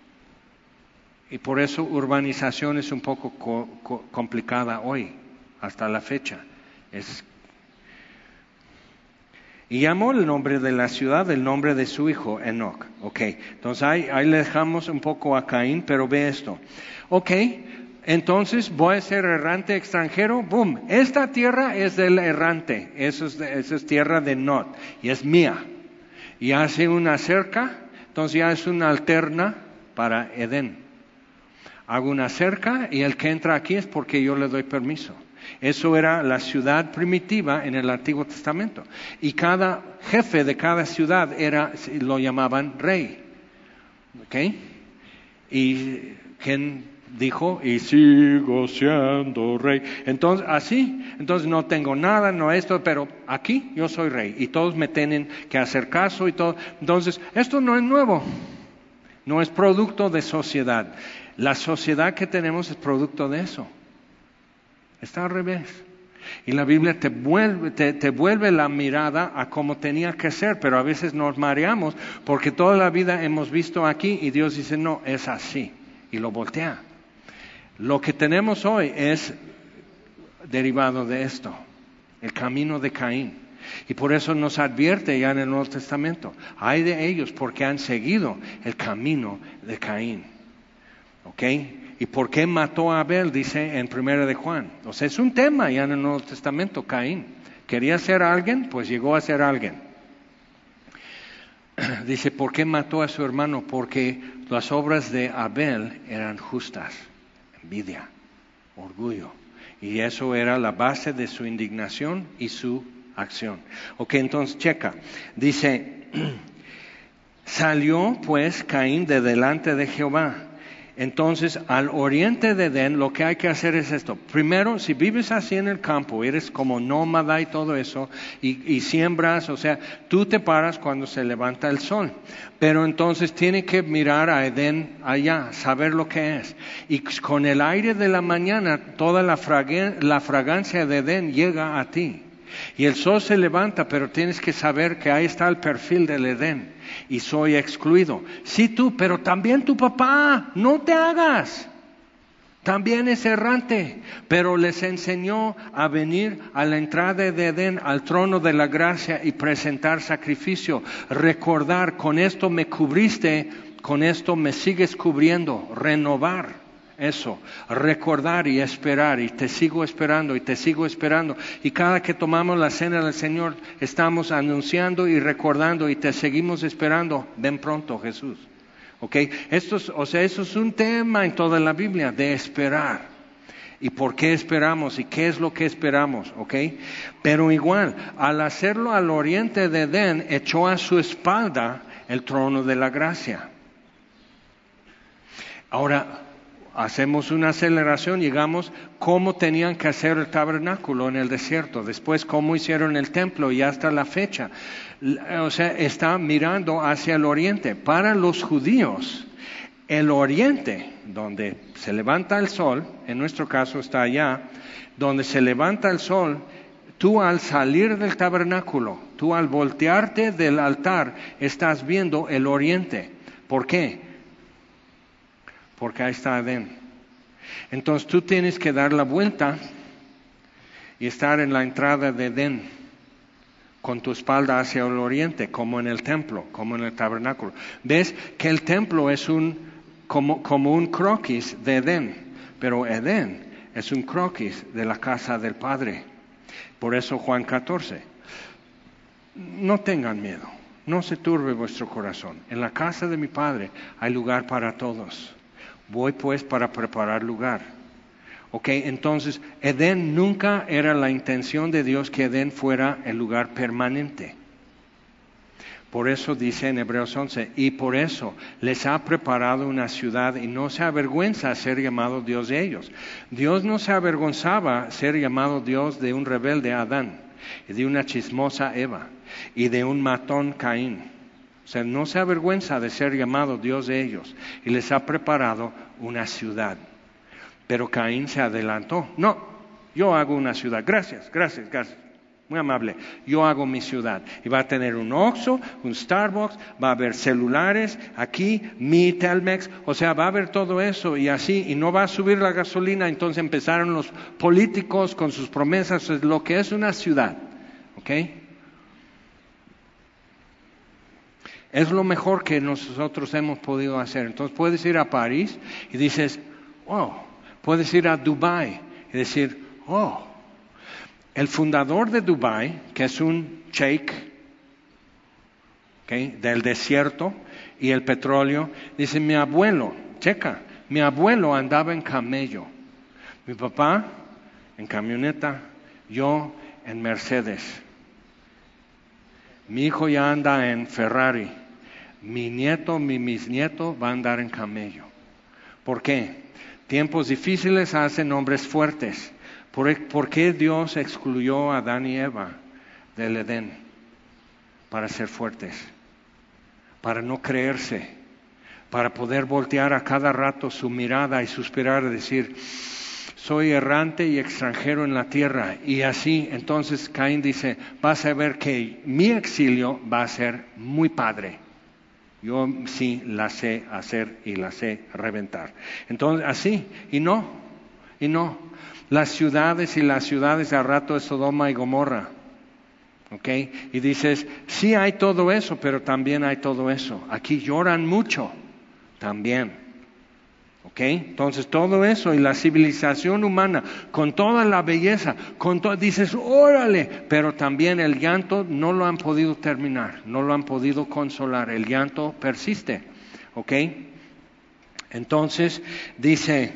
Y por eso urbanización es un poco complicada hoy, hasta la fecha. Y llamó el nombre de la ciudad el nombre de su hijo, Enoc. Entonces ahí le dejamos un poco a Caín, pero ve esto. Entonces voy a ser errante extranjero. ¡Bum! Esta tierra es del errante. Esa es tierra de Nod y es mía. Y hace una cerca, entonces ya es una alterna para Edén. Hago una cerca y el que entra aquí es porque yo le doy permiso. Eso era la ciudad primitiva en el Antiguo Testamento. Y cada jefe de cada ciudad lo llamaban rey. ¿Y quién dijo, y sigo siendo rey. Entonces, así, entonces no tengo nada, no esto, pero aquí yo soy rey y todos me tienen que hacer caso y todo. Entonces, esto no es nuevo, no es producto de sociedad. La sociedad que tenemos es producto de eso. Está al revés. Y la Biblia te vuelve la mirada a cómo tenía que ser, pero a veces nos mareamos porque toda la vida hemos visto aquí y Dios dice, no, es así, y lo voltea. Lo que tenemos hoy es derivado de esto, el camino de Caín. Y por eso nos advierte ya en el Nuevo Testamento, hay de ellos porque han seguido el camino de Caín. ¿Ok? ¿Y por qué mató a Abel? Dice en 1 de Juan. O sea, es un tema ya en el Nuevo Testamento, Caín. Quería ser alguien, pues llegó a ser alguien. Dice, ¿por qué mató a su hermano? Porque las obras de Abel eran justas. Envidia, orgullo. Y eso era la base de su indignación y su acción. Ok, entonces checa. Dice, salió pues Caín de delante de Jehová. Entonces, al oriente de Edén, lo que hay que hacer es esto. Primero, si vives así en el campo, eres como nómada y todo eso, y siembras, o sea, tú te paras cuando se levanta el sol. Pero entonces tiene que mirar a Edén allá, saber lo que es. Y con el aire de la mañana, toda la fragancia de Edén llega a ti. Y el sol se levanta, pero tienes que saber que ahí está el perfil del Edén. Y soy excluido. Sí tú, pero también tu papá, no te hagas. También es errante, pero les enseñó a venir a la entrada de Edén, al trono de la gracia y presentar sacrificio. Recordar, con esto me cubriste, con esto me sigues cubriendo, renovar. Eso, recordar y esperar, y te sigo esperando, y te sigo esperando. Y cada que tomamos la cena del Señor, estamos anunciando y recordando, y te seguimos esperando. Ven pronto, Jesús. ¿Ok? Eso es un tema en toda la Biblia, de esperar. ¿Y por qué esperamos? ¿Y qué es lo que esperamos? ¿Ok? Pero igual, al hacerlo al oriente de Edén, echó a su espalda el trono de la gracia. Ahora, hacemos una aceleración, llegamos cómo tenían que hacer el tabernáculo en el desierto, después cómo hicieron el templo y hasta la fecha. O sea, está mirando hacia el oriente. Para los judíos, el oriente, donde se levanta el sol, en nuestro caso está allá, donde se levanta el sol, tú al salir del tabernáculo, tú al voltearte del altar, estás viendo el oriente. ¿Por qué? Porque ahí está Edén. Entonces tú tienes que dar la vuelta y estar en la entrada de Edén, con tu espalda hacia el oriente, como en el templo, como en el tabernáculo. ¿Ves que el templo es como un croquis de Edén? Pero Edén es un croquis de la casa del Padre. Por eso Juan 14. No tengan miedo, no se turbe vuestro corazón. En la casa de mi Padre hay lugar para todos. Voy pues para preparar lugar. Ok, entonces Edén nunca era la intención de Dios que Edén fuera el lugar permanente. Por eso dice en Hebreos 11, y por eso les ha preparado una ciudad y no se avergüenza ser llamado Dios de ellos. Dios no se avergonzaba ser llamado Dios de un rebelde Adán, y de una chismosa Eva, y de un matón Caín. O sea, no se avergüenza de ser llamado Dios de ellos y les ha preparado una ciudad. Pero Caín se adelantó. No, yo hago una ciudad. Gracias. Muy amable. Yo hago mi ciudad. Y va a tener un Oxxo, un Starbucks, va a haber celulares aquí, mi Telmex. O sea, va a haber todo eso y así. Y no va a subir la gasolina. Entonces empezaron los políticos con sus promesas. Es lo que es una ciudad. ¿Ok? Es lo mejor que nosotros hemos podido hacer. Entonces puedes ir a París y dices, oh, puedes ir a Dubái y decir, oh, el fundador de Dubái, que es un sheikh, ¿okay?, del desierto y el petróleo, dice, mi abuelo andaba en camello, mi papá en camioneta, yo en Mercedes. Mi hijo ya anda en Ferrari. Mi bisnieto va a andar en camello. ¿Por qué? Tiempos difíciles hacen hombres fuertes. ¿Por qué Dios excluyó a Adán y Eva del Edén? Para ser fuertes, para no creerse, para poder voltear a cada rato su mirada y suspirar y decir, soy errante y extranjero en la tierra. Y así, entonces Caín dice, vas a ver que mi exilio va a ser muy padre. Yo sí la sé hacer y la sé reventar. Entonces, así, y no. Las ciudades al rato es Sodoma y Gomorra. ¿Ok? Y dices, sí hay todo eso, pero también hay todo eso. Aquí lloran mucho, también. ¿Ok? Entonces todo eso y la civilización humana, con toda la belleza, dices, órale, pero también el llanto no lo han podido terminar, no lo han podido consolar, el llanto persiste. ¿Ok? Entonces dice,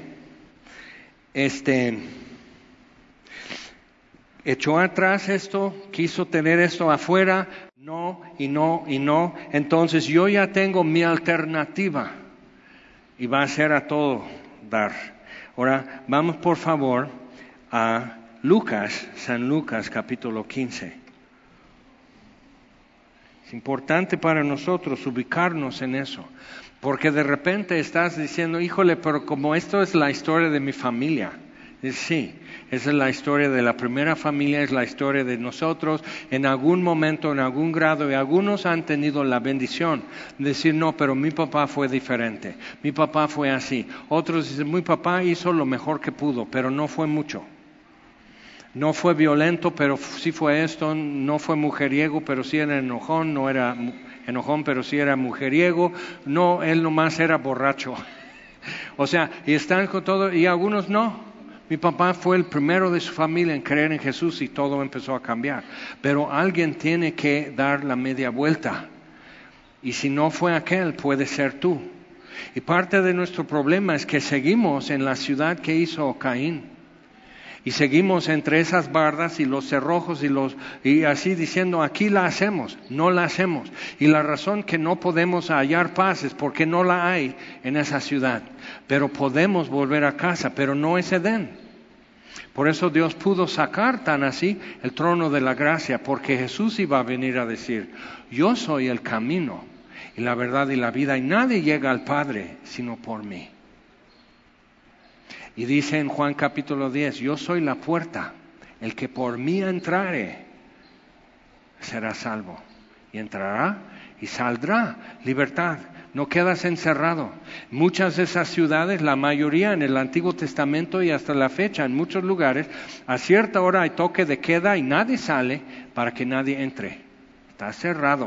echó atrás esto, quiso tener esto afuera, no. Entonces yo ya tengo mi alternativa y va a ser a todo dar. Ahora vamos por favor a San Lucas capítulo 15. Es importante para nosotros ubicarnos en eso, porque de repente estás diciendo, híjole, pero como esto es la historia de mi familia. Sí, esa es la historia de la primera familia, es la historia de nosotros. En algún momento, en algún grado, y algunos han tenido la bendición de decir, no, pero mi papá fue diferente, mi papá fue así. Otros dicen, mi papá hizo lo mejor que pudo, pero no fue mucho. No fue violento, pero sí fue esto, no fue mujeriego, pero sí era enojón, no era enojón, pero sí era mujeriego. No, él nomás era borracho. O sea, y están con todo, y algunos no. Mi papá fue el primero de su familia en creer en Jesús y todo empezó a cambiar. Pero alguien tiene que dar la media vuelta. Y si no fue aquel, puede ser tú. Y parte de nuestro problema es que seguimos en la ciudad que hizo Caín. Y seguimos entre esas bardas y los cerrojos y así diciendo, aquí la hacemos, no la hacemos. Y la razón que no podemos hallar paz es porque no la hay en esa ciudad. Pero podemos volver a casa, pero no es Edén. Por eso Dios pudo sacar tan así el trono de la gracia, porque Jesús iba a venir a decir, yo soy el camino y la verdad y la vida, y nadie llega al Padre sino por mí. Y dice en Juan capítulo 10, yo soy la puerta, el que por mí entrare será salvo. Y entrará y saldrá, libertad, no quedas encerrado. Muchas de esas ciudades, la mayoría en el Antiguo Testamento y hasta la fecha, en muchos lugares, a cierta hora hay toque de queda y nadie sale para que nadie entre. Está cerrado.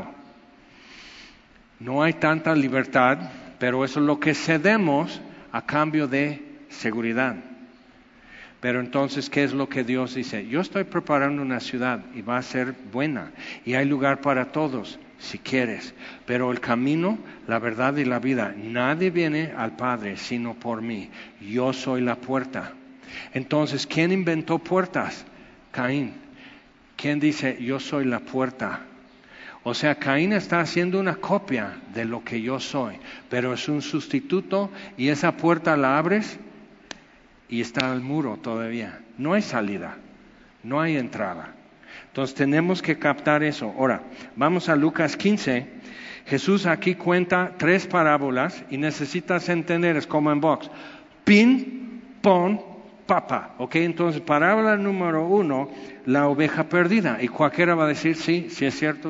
No hay tanta libertad, pero eso es lo que cedemos a cambio de seguridad. Pero entonces, ¿qué es lo que Dios dice? Yo estoy preparando una ciudad y va a ser buena y hay lugar para todos si quieres, pero el camino, la verdad y la vida, nadie viene al Padre sino por mí. Yo soy la puerta. Entonces, ¿quién inventó puertas? Caín. ¿Quién dice yo soy la puerta? O sea, Caín está haciendo una copia de lo que yo soy, pero es un sustituto y esa puerta la abres y está el muro todavía. No hay salida, no hay entrada. Entonces tenemos que captar eso. Ahora, vamos a Lucas 15. Jesús aquí cuenta 3 parábolas y necesitas entender, es como en box. Pin, pon, papa. ¿Ok? Entonces, parábola número 1, la oveja perdida. Y cualquiera va a decir, sí es cierto,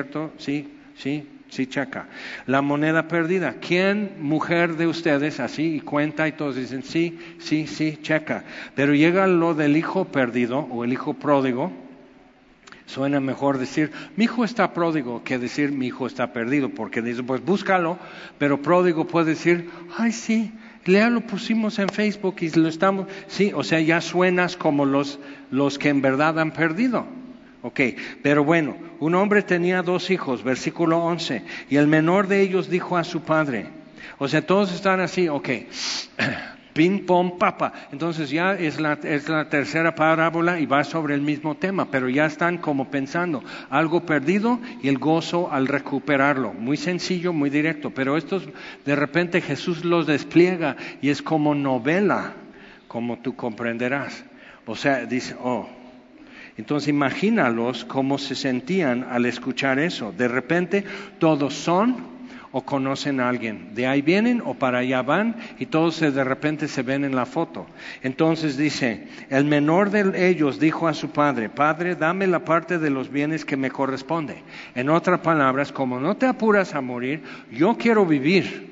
sí, checa. La moneda perdida. ¿Quién, mujer de ustedes, así, y cuenta y todos dicen, sí, checa? Pero llega lo del hijo perdido o el hijo pródigo. Suena mejor decir, mi hijo está pródigo, que decir, mi hijo está perdido, porque dice, pues búscalo, pero pródigo puede decir, ay sí, ya lo pusimos en Facebook y lo estamos, sí, o sea, ya suenas como los que en verdad han perdido. Ok, pero bueno, un hombre tenía 2 hijos, versículo 11, y el menor de ellos dijo a su padre, o sea, todos están así, ok, ping pong papa. Entonces ya es la tercera parábola y va sobre el mismo tema, pero ya están como pensando algo perdido y el gozo al recuperarlo. Muy sencillo, muy directo, pero estos de repente Jesús los despliega y es como novela, como tú comprenderás. O sea, dice, entonces imagínalos cómo se sentían al escuchar eso. De repente todos son o conocen a alguien. De ahí vienen o para allá van y todos de repente se ven en la foto. Entonces dice, el menor de ellos dijo a su padre, Padre, dame la parte de los bienes que me corresponde. En otras palabras, como no te apuras a morir, yo quiero vivir.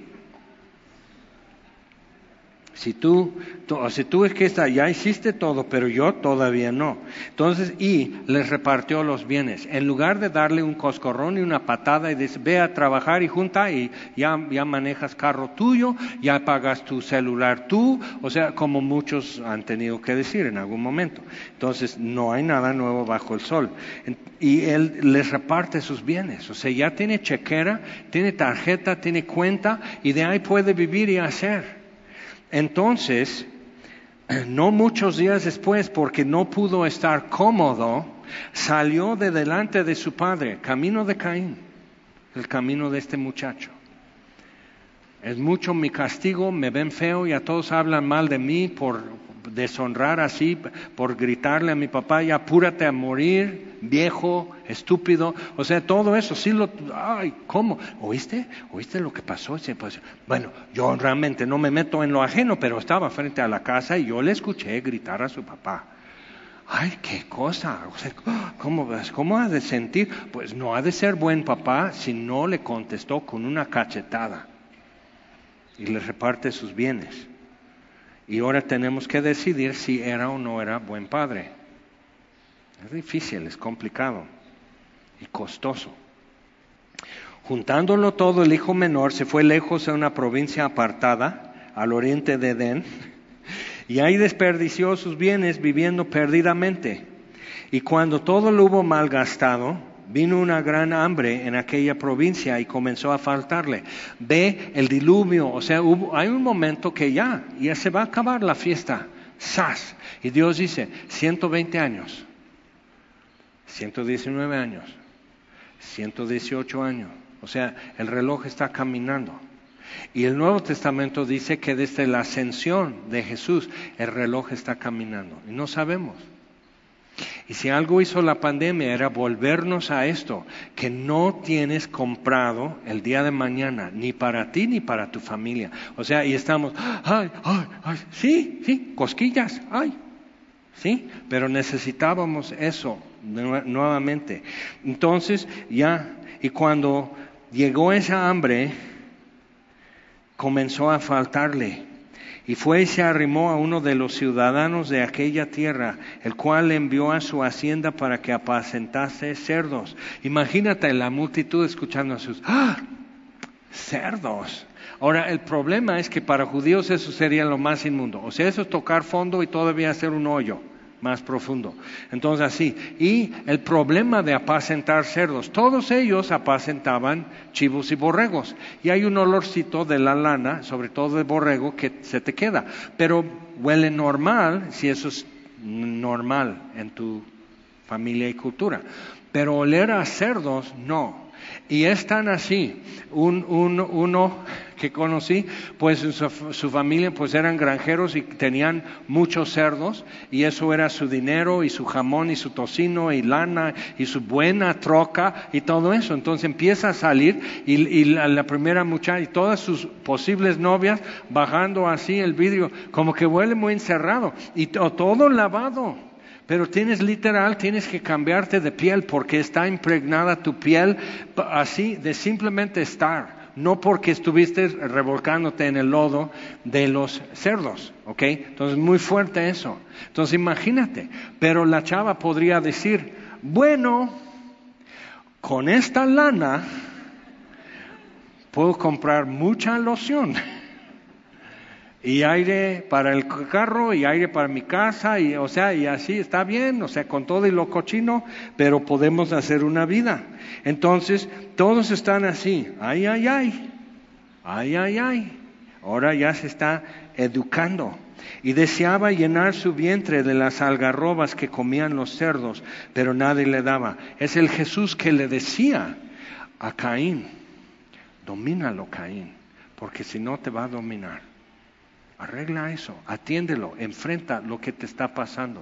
Si tú es que ya hiciste todo, pero yo todavía no. Entonces, y les repartió los bienes. En lugar de darle un coscorrón y una patada y dice, ve a trabajar y junta y ya manejas carro tuyo, ya pagas tu celular tú, o sea, como muchos han tenido que decir en algún momento. Entonces, no hay nada nuevo bajo el sol. Y él les reparte sus bienes. O sea, ya tiene chequera, tiene tarjeta, tiene cuenta y de ahí puede vivir y hacer. Entonces, no muchos días después, porque no pudo estar cómodo, salió de delante de su padre, camino de Caín, el camino de este muchacho. Es mucho mi castigo, me ven feo y a todos hablan mal de mí por deshonrar así, por gritarle a mi papá, ya apúrate a morir, viejo, estúpido. O sea, todo eso, ¿cómo? ¿Oíste lo que pasó? Bueno, yo realmente no me meto en lo ajeno, pero estaba frente a la casa y yo le escuché gritar a su papá. Ay, qué cosa, o sea, ¿cómo ha de sentir? Pues no ha de ser buen papá si no le contestó con una cachetada y le reparte sus bienes. Y ahora tenemos que decidir si era o no era buen padre. Es difícil, es complicado y costoso. Juntándolo todo, el hijo menor se fue lejos a una provincia apartada, al oriente de Edén, y ahí desperdició sus bienes viviendo perdidamente. Y cuando todo lo hubo malgastado, vino una gran hambre en aquella provincia y comenzó a faltarle. Ve el diluvio, o sea, hay un momento que ya se va a acabar la fiesta. ¡Sas! Y Dios dice, 120 años, 119 años, 118 años. O sea, el reloj está caminando. Y el Nuevo Testamento dice que desde la ascensión de Jesús, el reloj está caminando. Y no sabemos. Y si algo hizo la pandemia era volvernos a esto, que no tienes comprado el día de mañana, ni para ti ni para tu familia. O sea, y estamos, sí, cosquillas, sí, pero necesitábamos eso nuevamente. Entonces, y cuando llegó esa hambre, comenzó a faltarle. Y fue y se arrimó a uno de los ciudadanos de aquella tierra, el cual le envió a su hacienda para que apacentase cerdos. Imagínate la multitud escuchando a sus cerdos. Ahora, el problema es que para judíos eso sería lo más inmundo. O sea, eso es tocar fondo y todavía hacer un hoyo más profundo. Entonces así, y el problema de apacentar cerdos, todos ellos apacentaban chivos y borregos, y hay un olorcito de la lana, sobre todo de borrego, que se te queda, pero huele normal, si eso es normal en tu familia y cultura, pero oler a cerdos, no. Y es tan así, uno que conocí, pues su familia pues eran granjeros y tenían muchos cerdos y eso era su dinero y su jamón y su tocino y lana y su buena troca y todo eso. Entonces empieza a salir y la primera muchacha y todas sus posibles novias bajando así el vidrio, como que huele muy encerrado y todo lavado. Pero tienes que cambiarte de piel porque está impregnada tu piel así de simplemente estar, no porque estuviste revolcándote en el lodo de los cerdos, ¿ok? Entonces muy fuerte eso. Entonces imagínate, pero la chava podría decir, bueno, con esta lana puedo comprar mucha loción. Y aire para el carro y aire para mi casa y así está bien, o sea, con todo y lo cochino, pero podemos hacer una vida. Entonces, todos están así, ay. Ahora ya se está educando. Y deseaba llenar su vientre de las algarrobas que comían los cerdos, pero nadie le daba. Es el Jesús que le decía a Caín: domínalo, Caín, porque si no te va a dominar. Arregla eso, atiéndelo, enfrenta lo que te está pasando.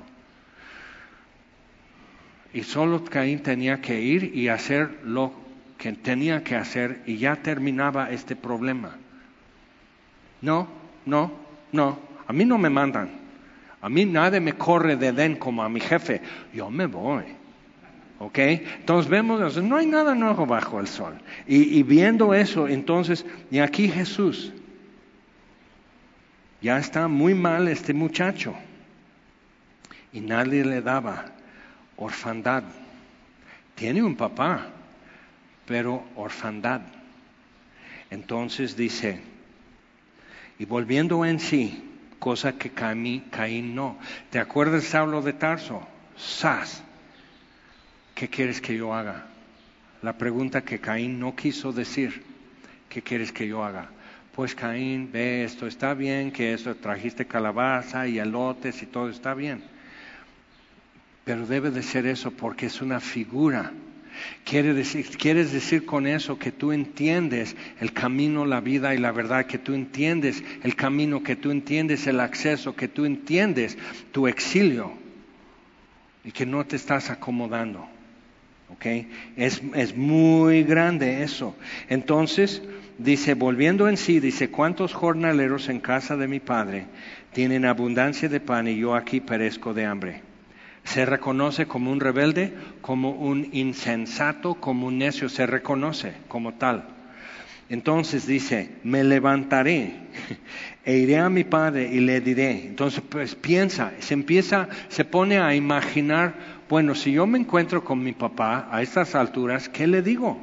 Y solo Caín tenía que ir y hacer lo que tenía que hacer y ya terminaba este problema. No. A mí no me mandan. A mí nadie me corre de Edén como a mi jefe. Yo me voy. ¿Ok? Entonces vemos, no hay nada nuevo bajo el sol. Y viendo eso, entonces, y aquí Jesús, ya está muy mal este muchacho. Y nadie le daba orfandad. Tiene un papá, pero orfandad. Entonces dice, y volviendo en sí, cosa que Caín no. ¿Te acuerdas de Saulo de Tarso? ¡Sas! ¿Qué quieres que yo haga? La pregunta que Caín no quiso decir. ¿Qué quieres que yo haga? Pues Caín, ve, esto está bien, que esto trajiste calabaza y elotes y todo está bien. Pero debe de ser eso porque es una figura. Quieres decir con eso que tú entiendes el camino, la vida y la verdad, que tú entiendes el camino, que tú entiendes el acceso, que tú entiendes tu exilio y que no te estás acomodando. ¿Ok? Es muy grande eso. Entonces, dice, volviendo en sí, dice, ¿cuántos jornaleros en casa de mi padre tienen abundancia de pan y yo aquí perezco de hambre? Se reconoce como un rebelde, como un insensato, como un necio, se reconoce como tal. Entonces dice, me levantaré e iré a mi padre y le diré. Entonces pues piensa, se pone a imaginar, bueno, si yo me encuentro con mi papá a estas alturas, ¿qué le digo?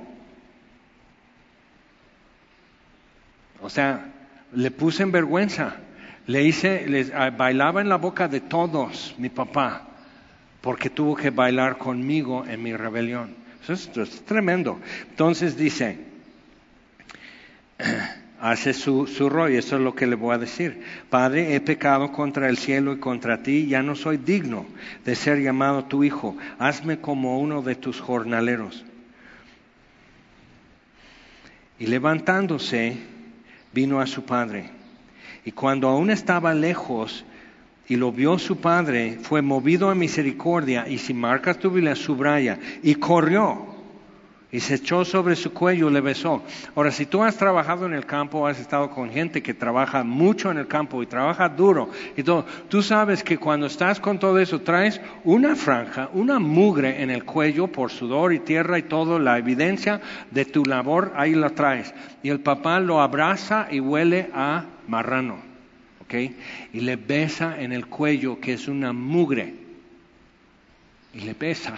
O sea, le puse en vergüenza, bailaba en la boca de todos mi papá, porque tuvo que bailar conmigo en mi rebelión. Esto es tremendo. Entonces dice, hace su rollo, eso es lo que le voy a decir. Padre, he pecado contra el cielo y contra ti, ya no soy digno de ser llamado tu hijo. Hazme como uno de tus jornaleros. Y levantándose, vino a su padre. Y cuando aún estaba lejos, y lo vio su padre, fue movido a misericordia, y si marcas tu Biblia, subraya, y corrió, y se echó sobre su cuello y le besó. Ahora, si tú has trabajado en el campo, has estado con gente que trabaja mucho en el campo y trabaja duro y todo, tú sabes que cuando estás con todo eso, traes una franja, una mugre en el cuello por sudor y tierra y todo, la evidencia de tu labor, ahí la traes. Y el papá lo abraza y huele a marrano. ¿Okay? Y le besa en el cuello, que es una mugre, y le besa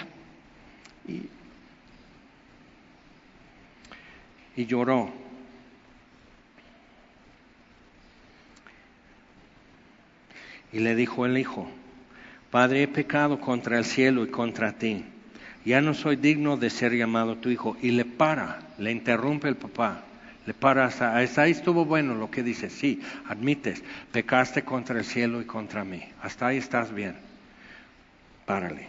y lloró. Y le dijo el hijo, Padre, he pecado contra el cielo y contra ti, ya no soy digno de ser llamado tu hijo. Y le interrumpe el papá. Le para hasta ahí estuvo bueno lo que dice, sí, admites, pecaste contra el cielo y contra mí, hasta ahí estás bien, párale.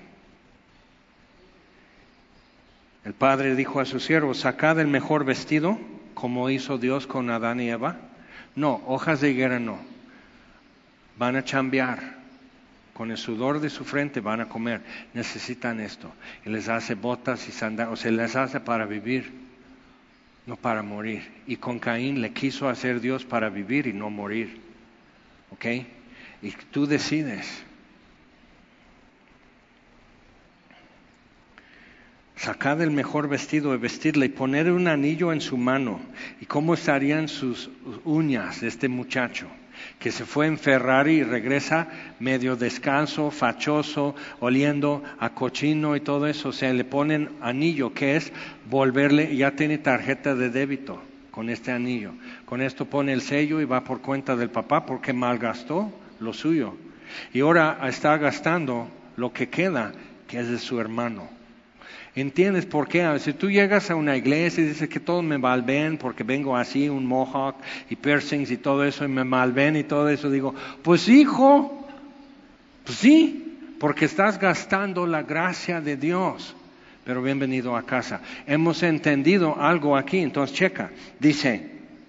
El padre dijo a sus siervos, sacad el mejor vestido, como hizo Dios con Adán y Eva. No, hojas de higuera no, van a chambear, con el sudor de su frente van a comer, necesitan esto, y les hace botas y sandalias, o se les hace para vivir, no para morir. Y con Caín le quiso hacer Dios para vivir y no morir. ¿Ok? Y tú decides. Sacad el mejor vestido de vestirle y poner un anillo en su mano. ¿Y cómo estarían sus uñas de este muchacho? Que se fue en Ferrari y regresa medio descalzo, fachoso, oliendo a cochino y todo eso. O sea, le ponen anillo, que es volverle, ya tiene tarjeta de débito con este anillo. Con esto pone el sello y va por cuenta del papá porque malgastó lo suyo. Y ahora está gastando lo que queda, que es de su hermano. ¿Entiendes por qué? Si tú llegas a una iglesia y dices que todos me malven porque vengo así, un mohawk y piercings y todo eso, y me malven y todo eso, digo, pues hijo, pues sí, porque estás gastando la gracia de Dios. Pero bienvenido a casa. Hemos entendido algo aquí, entonces checa. Dice,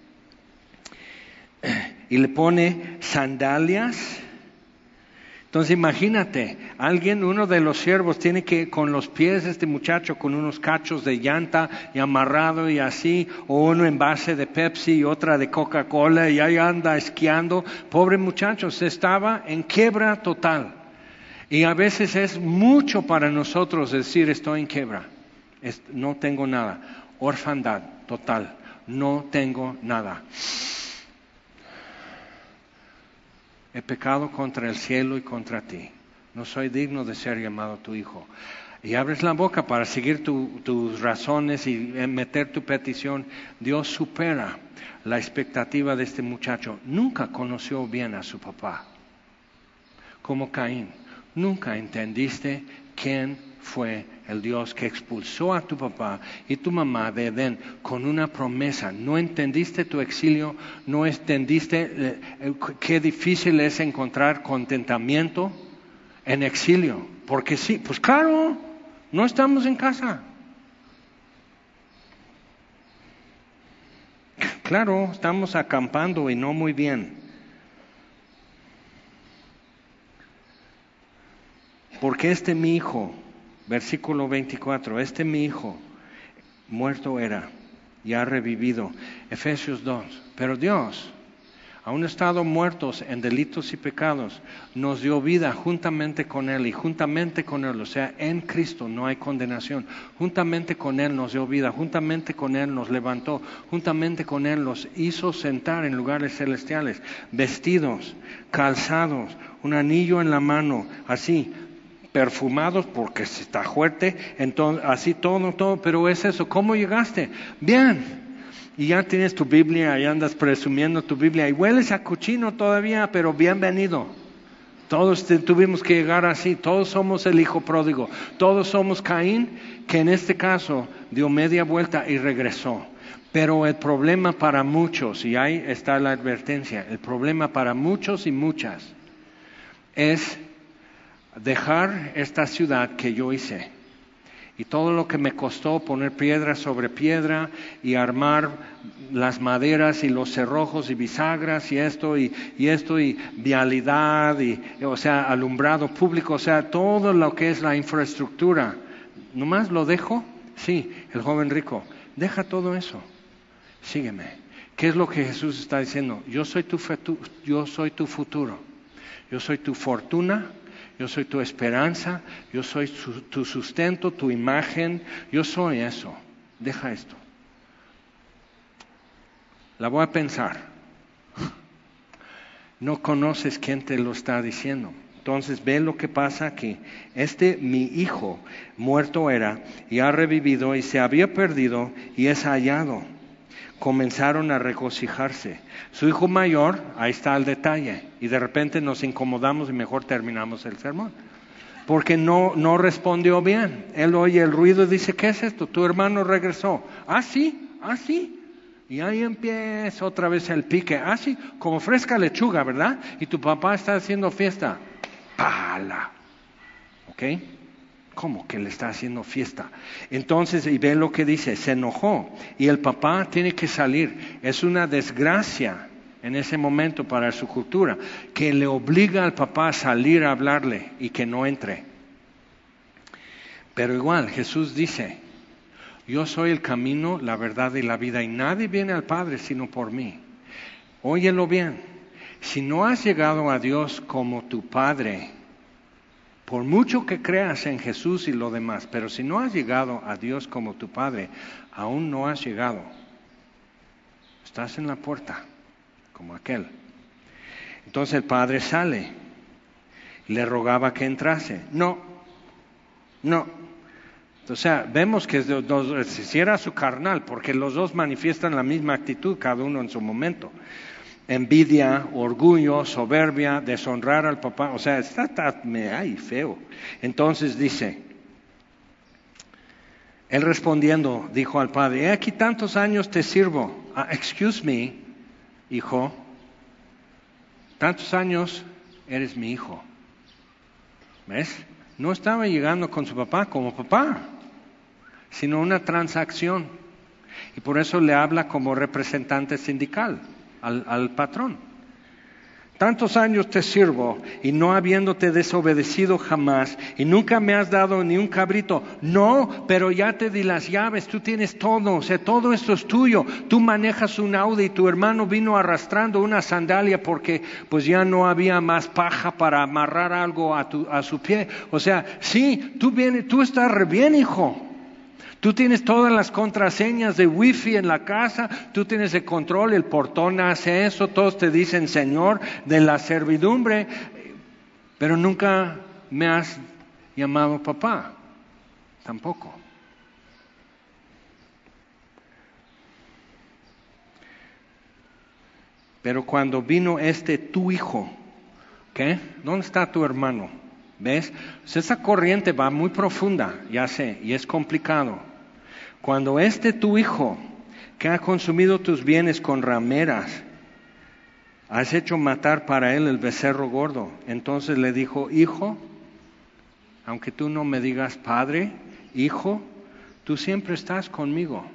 y le pone sandalias. Entonces imagínate, uno de los siervos tiene que con los pies este muchacho con unos cachos de llanta y amarrado y así, o uno en base de Pepsi y otra de Coca-Cola y ahí anda esquiando. Pobre muchacho, se estaba en quiebra total. Y a veces es mucho para nosotros decir estoy en quiebra, no tengo nada, orfandad total, no tengo nada. He pecado contra el cielo y contra ti. No soy digno de ser llamado tu hijo. Y abres la boca para seguir tus razones y meter tu petición. Dios supera la expectativa de este muchacho. Nunca conoció bien a su papá. Como Caín. Nunca entendiste quién fue el Dios que expulsó a tu papá y tu mamá de Edén con una promesa. No entendiste tu exilio, no entendiste qué difícil es encontrar contentamiento en exilio. Porque sí, pues claro, no estamos en casa. Claro, estamos acampando y no muy bien. Porque mi hijo, versículo 24, mi hijo muerto era y ha revivido. Efesios 2. Pero Dios, aun estado muertos en delitos y pecados, nos dio vida juntamente con Él y juntamente con Él, o sea, en Cristo no hay condenación. Juntamente con Él nos dio vida, juntamente con Él nos levantó, juntamente con Él nos hizo sentar en lugares celestiales, vestidos, calzados, un anillo en la mano, así, perfumados porque está fuerte, entonces así todo, pero es eso. ¿Cómo llegaste? Bien. Y ya tienes tu Biblia y andas presumiendo tu Biblia y hueles a cochino todavía, pero bienvenido. Todos tuvimos que llegar así, todos somos el hijo pródigo, todos somos Caín, que en este caso dio media vuelta y regresó. Pero el problema para muchos, y ahí está la advertencia, el problema para muchos y muchas es dejar esta ciudad que yo hice y todo lo que me costó poner piedra sobre piedra y armar las maderas y los cerrojos y bisagras y esto y vialidad y o sea alumbrado público, o sea todo lo que es la infraestructura, nomás lo dejo. Sí, el joven rico, deja todo eso, sígueme. ¿Qué es lo que Jesús está diciendo? Yo soy tu futuro, yo soy tu fortuna. Yo soy tu esperanza, yo soy tu sustento, tu imagen, yo soy eso. Deja esto. La voy a pensar. No conoces quién te lo está diciendo. Entonces ve lo que pasa aquí. Mi hijo muerto era y ha revivido y se había perdido y es hallado. Comenzaron a regocijarse. Su hijo mayor, ahí está el detalle, y de repente nos incomodamos y mejor terminamos el sermón, porque no respondió bien. Él oye el ruido y dice, ¿qué es esto? Tu hermano regresó. ¿Ah, sí? Y ahí empieza otra vez el pique. Ah, sí, como fresca lechuga, ¿verdad? Y tu papá está haciendo fiesta. ¡Pala! ¿Ok? ¿Cómo que le está haciendo fiesta? Entonces, y ve lo que dice, se enojó y el papá tiene que salir. Es una desgracia en ese momento para su cultura, que le obliga al papá a salir a hablarle y que no entre. Pero igual, Jesús dice, yo soy el camino, la verdad y la vida y nadie viene al Padre sino por mí. Óyelo bien, si no has llegado a Dios como tu Padre, por mucho que creas en Jesús y lo demás, pero si no has llegado a Dios como tu Padre, aún no has llegado. Estás en la puerta, como aquel. Entonces el padre sale, le rogaba que entrase. No. O sea, vemos que si era su carnal, porque los dos manifiestan la misma actitud, cada uno en su momento. Envidia, orgullo, soberbia, deshonrar al papá, o sea, está feo. Entonces dice, Él respondiendo dijo al padre, he aquí tantos años te sirvo. Excuse me, hijo, tantos años eres mi hijo. ¿Ves? No estaba llegando con su papá como papá, sino una transacción. Y por eso le habla como representante sindical al patrón. Tantos años te sirvo y no habiéndote desobedecido jamás y nunca me has dado ni un cabrito. No, pero ya te di las llaves, tú tienes todo, o sea, todo esto es tuyo. Tú manejas un Audi y tu hermano vino arrastrando una sandalia porque pues ya no había más paja para amarrar algo a su pie. O sea, sí, tú estás re bien, hijo. Tú tienes todas las contraseñas de wifi en la casa, tú tienes el control, el portón hace eso, todos te dicen Señor de la servidumbre, pero nunca me has llamado papá, tampoco. Pero cuando vino tu hijo, ¿qué? ¿Dónde está tu hermano? ¿Ves? Esa corriente va muy profunda, ya sé, y es complicado. Cuando tu hijo, que ha consumido tus bienes con rameras, has hecho matar para él el becerro gordo. Entonces le dijo, hijo, aunque tú no me digas padre, hijo, tú siempre estás conmigo.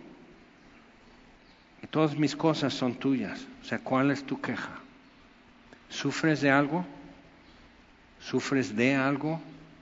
Y todas mis cosas son tuyas. O sea, ¿cuál es tu queja? ¿Sufres de algo? ¿Sufres de algo?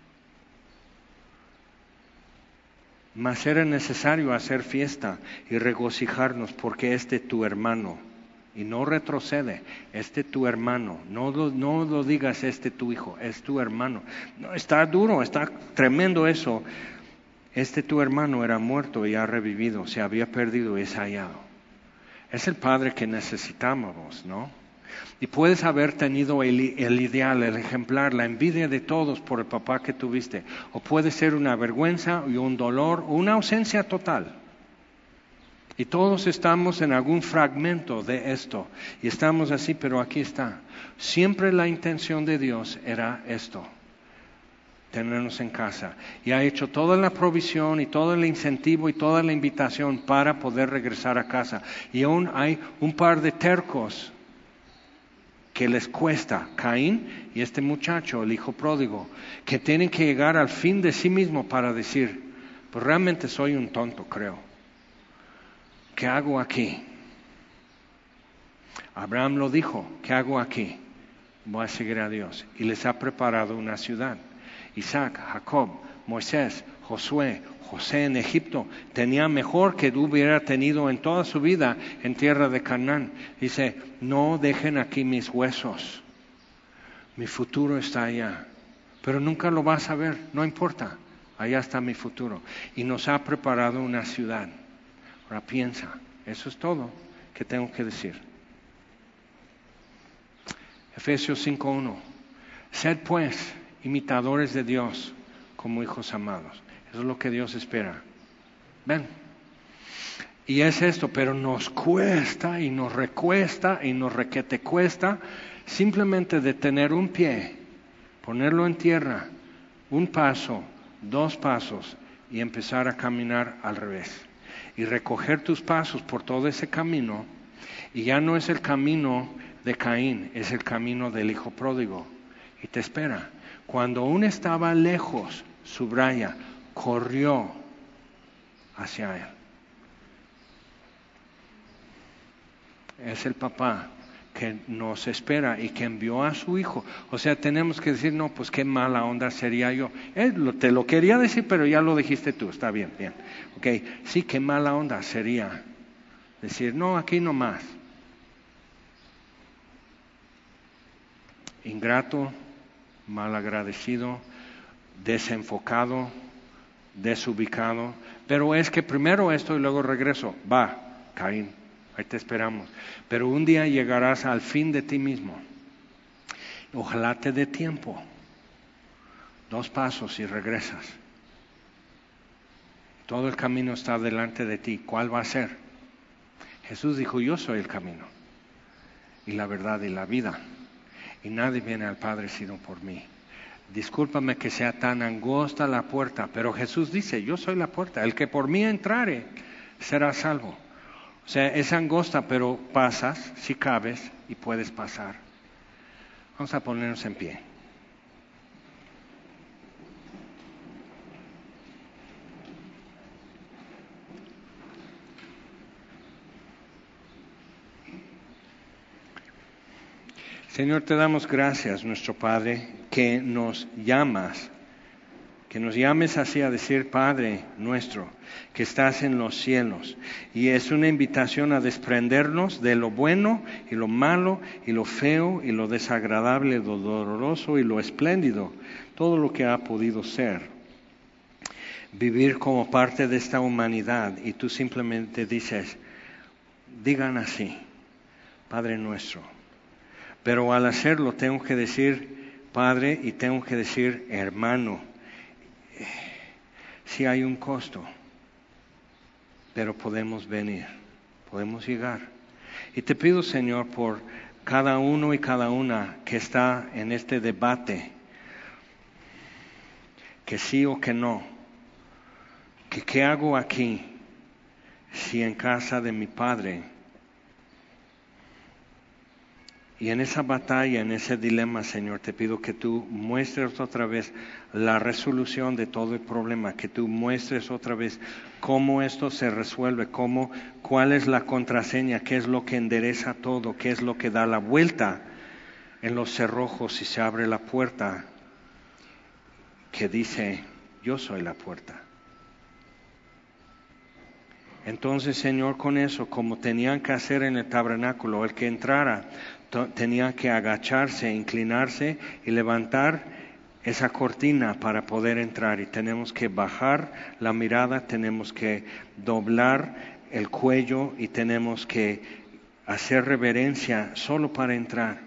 Mas era necesario hacer fiesta y regocijarnos porque tu hermano, y no retrocede, tu hermano, no lo digas tu hijo, es tu hermano. No, está duro, está tremendo eso. Tu hermano era muerto y ha revivido, se había perdido y es hallado. Es el padre que necesitábamos, ¿no? Y puedes haber tenido el ideal, el ejemplar, la envidia de todos por el papá que tuviste. O puede ser una vergüenza y un dolor o una ausencia total. Y todos estamos en algún fragmento de esto. Y estamos así, pero aquí está. Siempre la intención de Dios era esto. Tenernos en casa. Y ha hecho toda la provisión y todo el incentivo y toda la invitación para poder regresar a casa. Y aún hay un par de tercos que les cuesta, Caín y muchacho, el hijo pródigo, que tienen que llegar al fin de sí mismo para decir, pues realmente soy un tonto, creo. ¿Qué hago aquí? Abraham lo dijo, ¿qué hago aquí? Voy a seguir a Dios. Y les ha preparado una ciudad. Isaac, Jacob, Moisés, Josué, José en Egipto, tenía mejor que hubiera tenido en toda su vida en tierra de Canaán. Dice, no dejen aquí mis huesos, mi futuro está allá, pero nunca lo vas a ver, no importa, allá está mi futuro. Y nos ha preparado una ciudad. Ahora piensa, eso es todo que tengo que decir. Efesios 5:1, sed pues imitadores de Dios como hijos amados. Eso es lo que Dios espera. Ven. Y es esto, pero nos cuesta y nos recuesta y nos requete cuesta simplemente detener un pie, ponerlo en tierra, un paso, 2 pasos y empezar a caminar al revés. Y recoger tus pasos por todo ese camino, y ya no es el camino de Caín, es el camino del hijo pródigo. Y te espera. Cuando aún estaba lejos, subraya, corrió hacia él. Es el papá que nos espera y que envió a su hijo. O sea, tenemos que decir, no, pues qué mala onda sería yo. Él te lo quería decir, pero ya lo dijiste tú, está bien, bien. Ok, sí, qué mala onda sería decir, no, aquí no más. Ingrato, malagradecido, desenfocado, desubicado, pero es que primero esto y luego regreso. Va, Caín, ahí te esperamos. Pero un día llegarás al fin de ti mismo. Ojalá te dé tiempo. 2 pasos y regresas. Todo el camino está delante de ti. ¿Cuál va a ser? Jesús dijo, yo soy el camino y la verdad y la vida. Y nadie viene al Padre sino por mí. Discúlpame que sea tan angosta la puerta, pero Jesús dice, yo soy la puerta, el que por mí entrare será salvo. O sea, es angosta, pero pasas, si cabes, y puedes pasar. Vamos a ponernos en pie. Señor, te damos gracias, nuestro Padre, que nos llamas, que nos llames así a decir, Padre nuestro, que estás en los cielos. Y es una invitación a desprendernos de lo bueno y lo malo y lo feo y lo desagradable, lo doloroso y lo espléndido, todo lo que ha podido ser. Vivir como parte de esta humanidad y tú simplemente dices, digan así, Padre nuestro. Pero al hacerlo tengo que decir Padre y tengo que decir hermano. Sí hay un costo, pero podemos venir, podemos llegar. Y te pido, Señor, por cada uno y cada una que está en este debate, que sí o que no, que qué hago aquí si en casa de mi Padre. Y en esa batalla, en ese dilema, Señor, te pido que tú muestres otra vez la resolución de todo el problema, que tú muestres otra vez cómo esto se resuelve, cuál es la contraseña, qué es lo que endereza todo, qué es lo que da la vuelta en los cerrojos y se abre la puerta que dice, yo soy la puerta. Entonces, Señor, con eso, como tenían que hacer en el tabernáculo, el que entrara tenía que agacharse, inclinarse y levantar esa cortina para poder entrar. Y tenemos que bajar la mirada, tenemos que doblar el cuello y tenemos que hacer reverencia solo para entrar.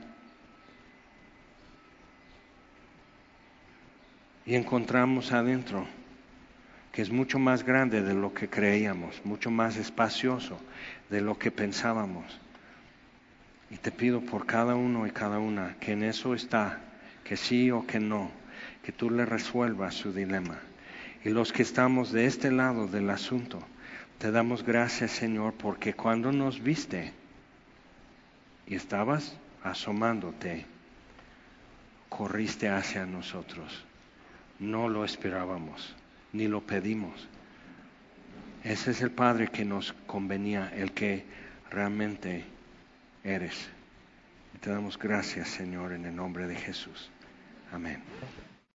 Y encontramos adentro que es mucho más grande de lo que creíamos, mucho más espacioso de lo que pensábamos. Y te pido por cada uno y cada una que en eso está, que sí o que no, que tú le resuelvas su dilema. Y los que estamos de este lado del asunto, te damos gracias, Señor, porque cuando nos viste y estabas asomándote, corriste hacia nosotros. No lo esperábamos, ni lo pedimos. Ese es el Padre que nos convenía, el que realmente eres. Y te damos gracias, Señor, en el nombre de Jesús. Amén.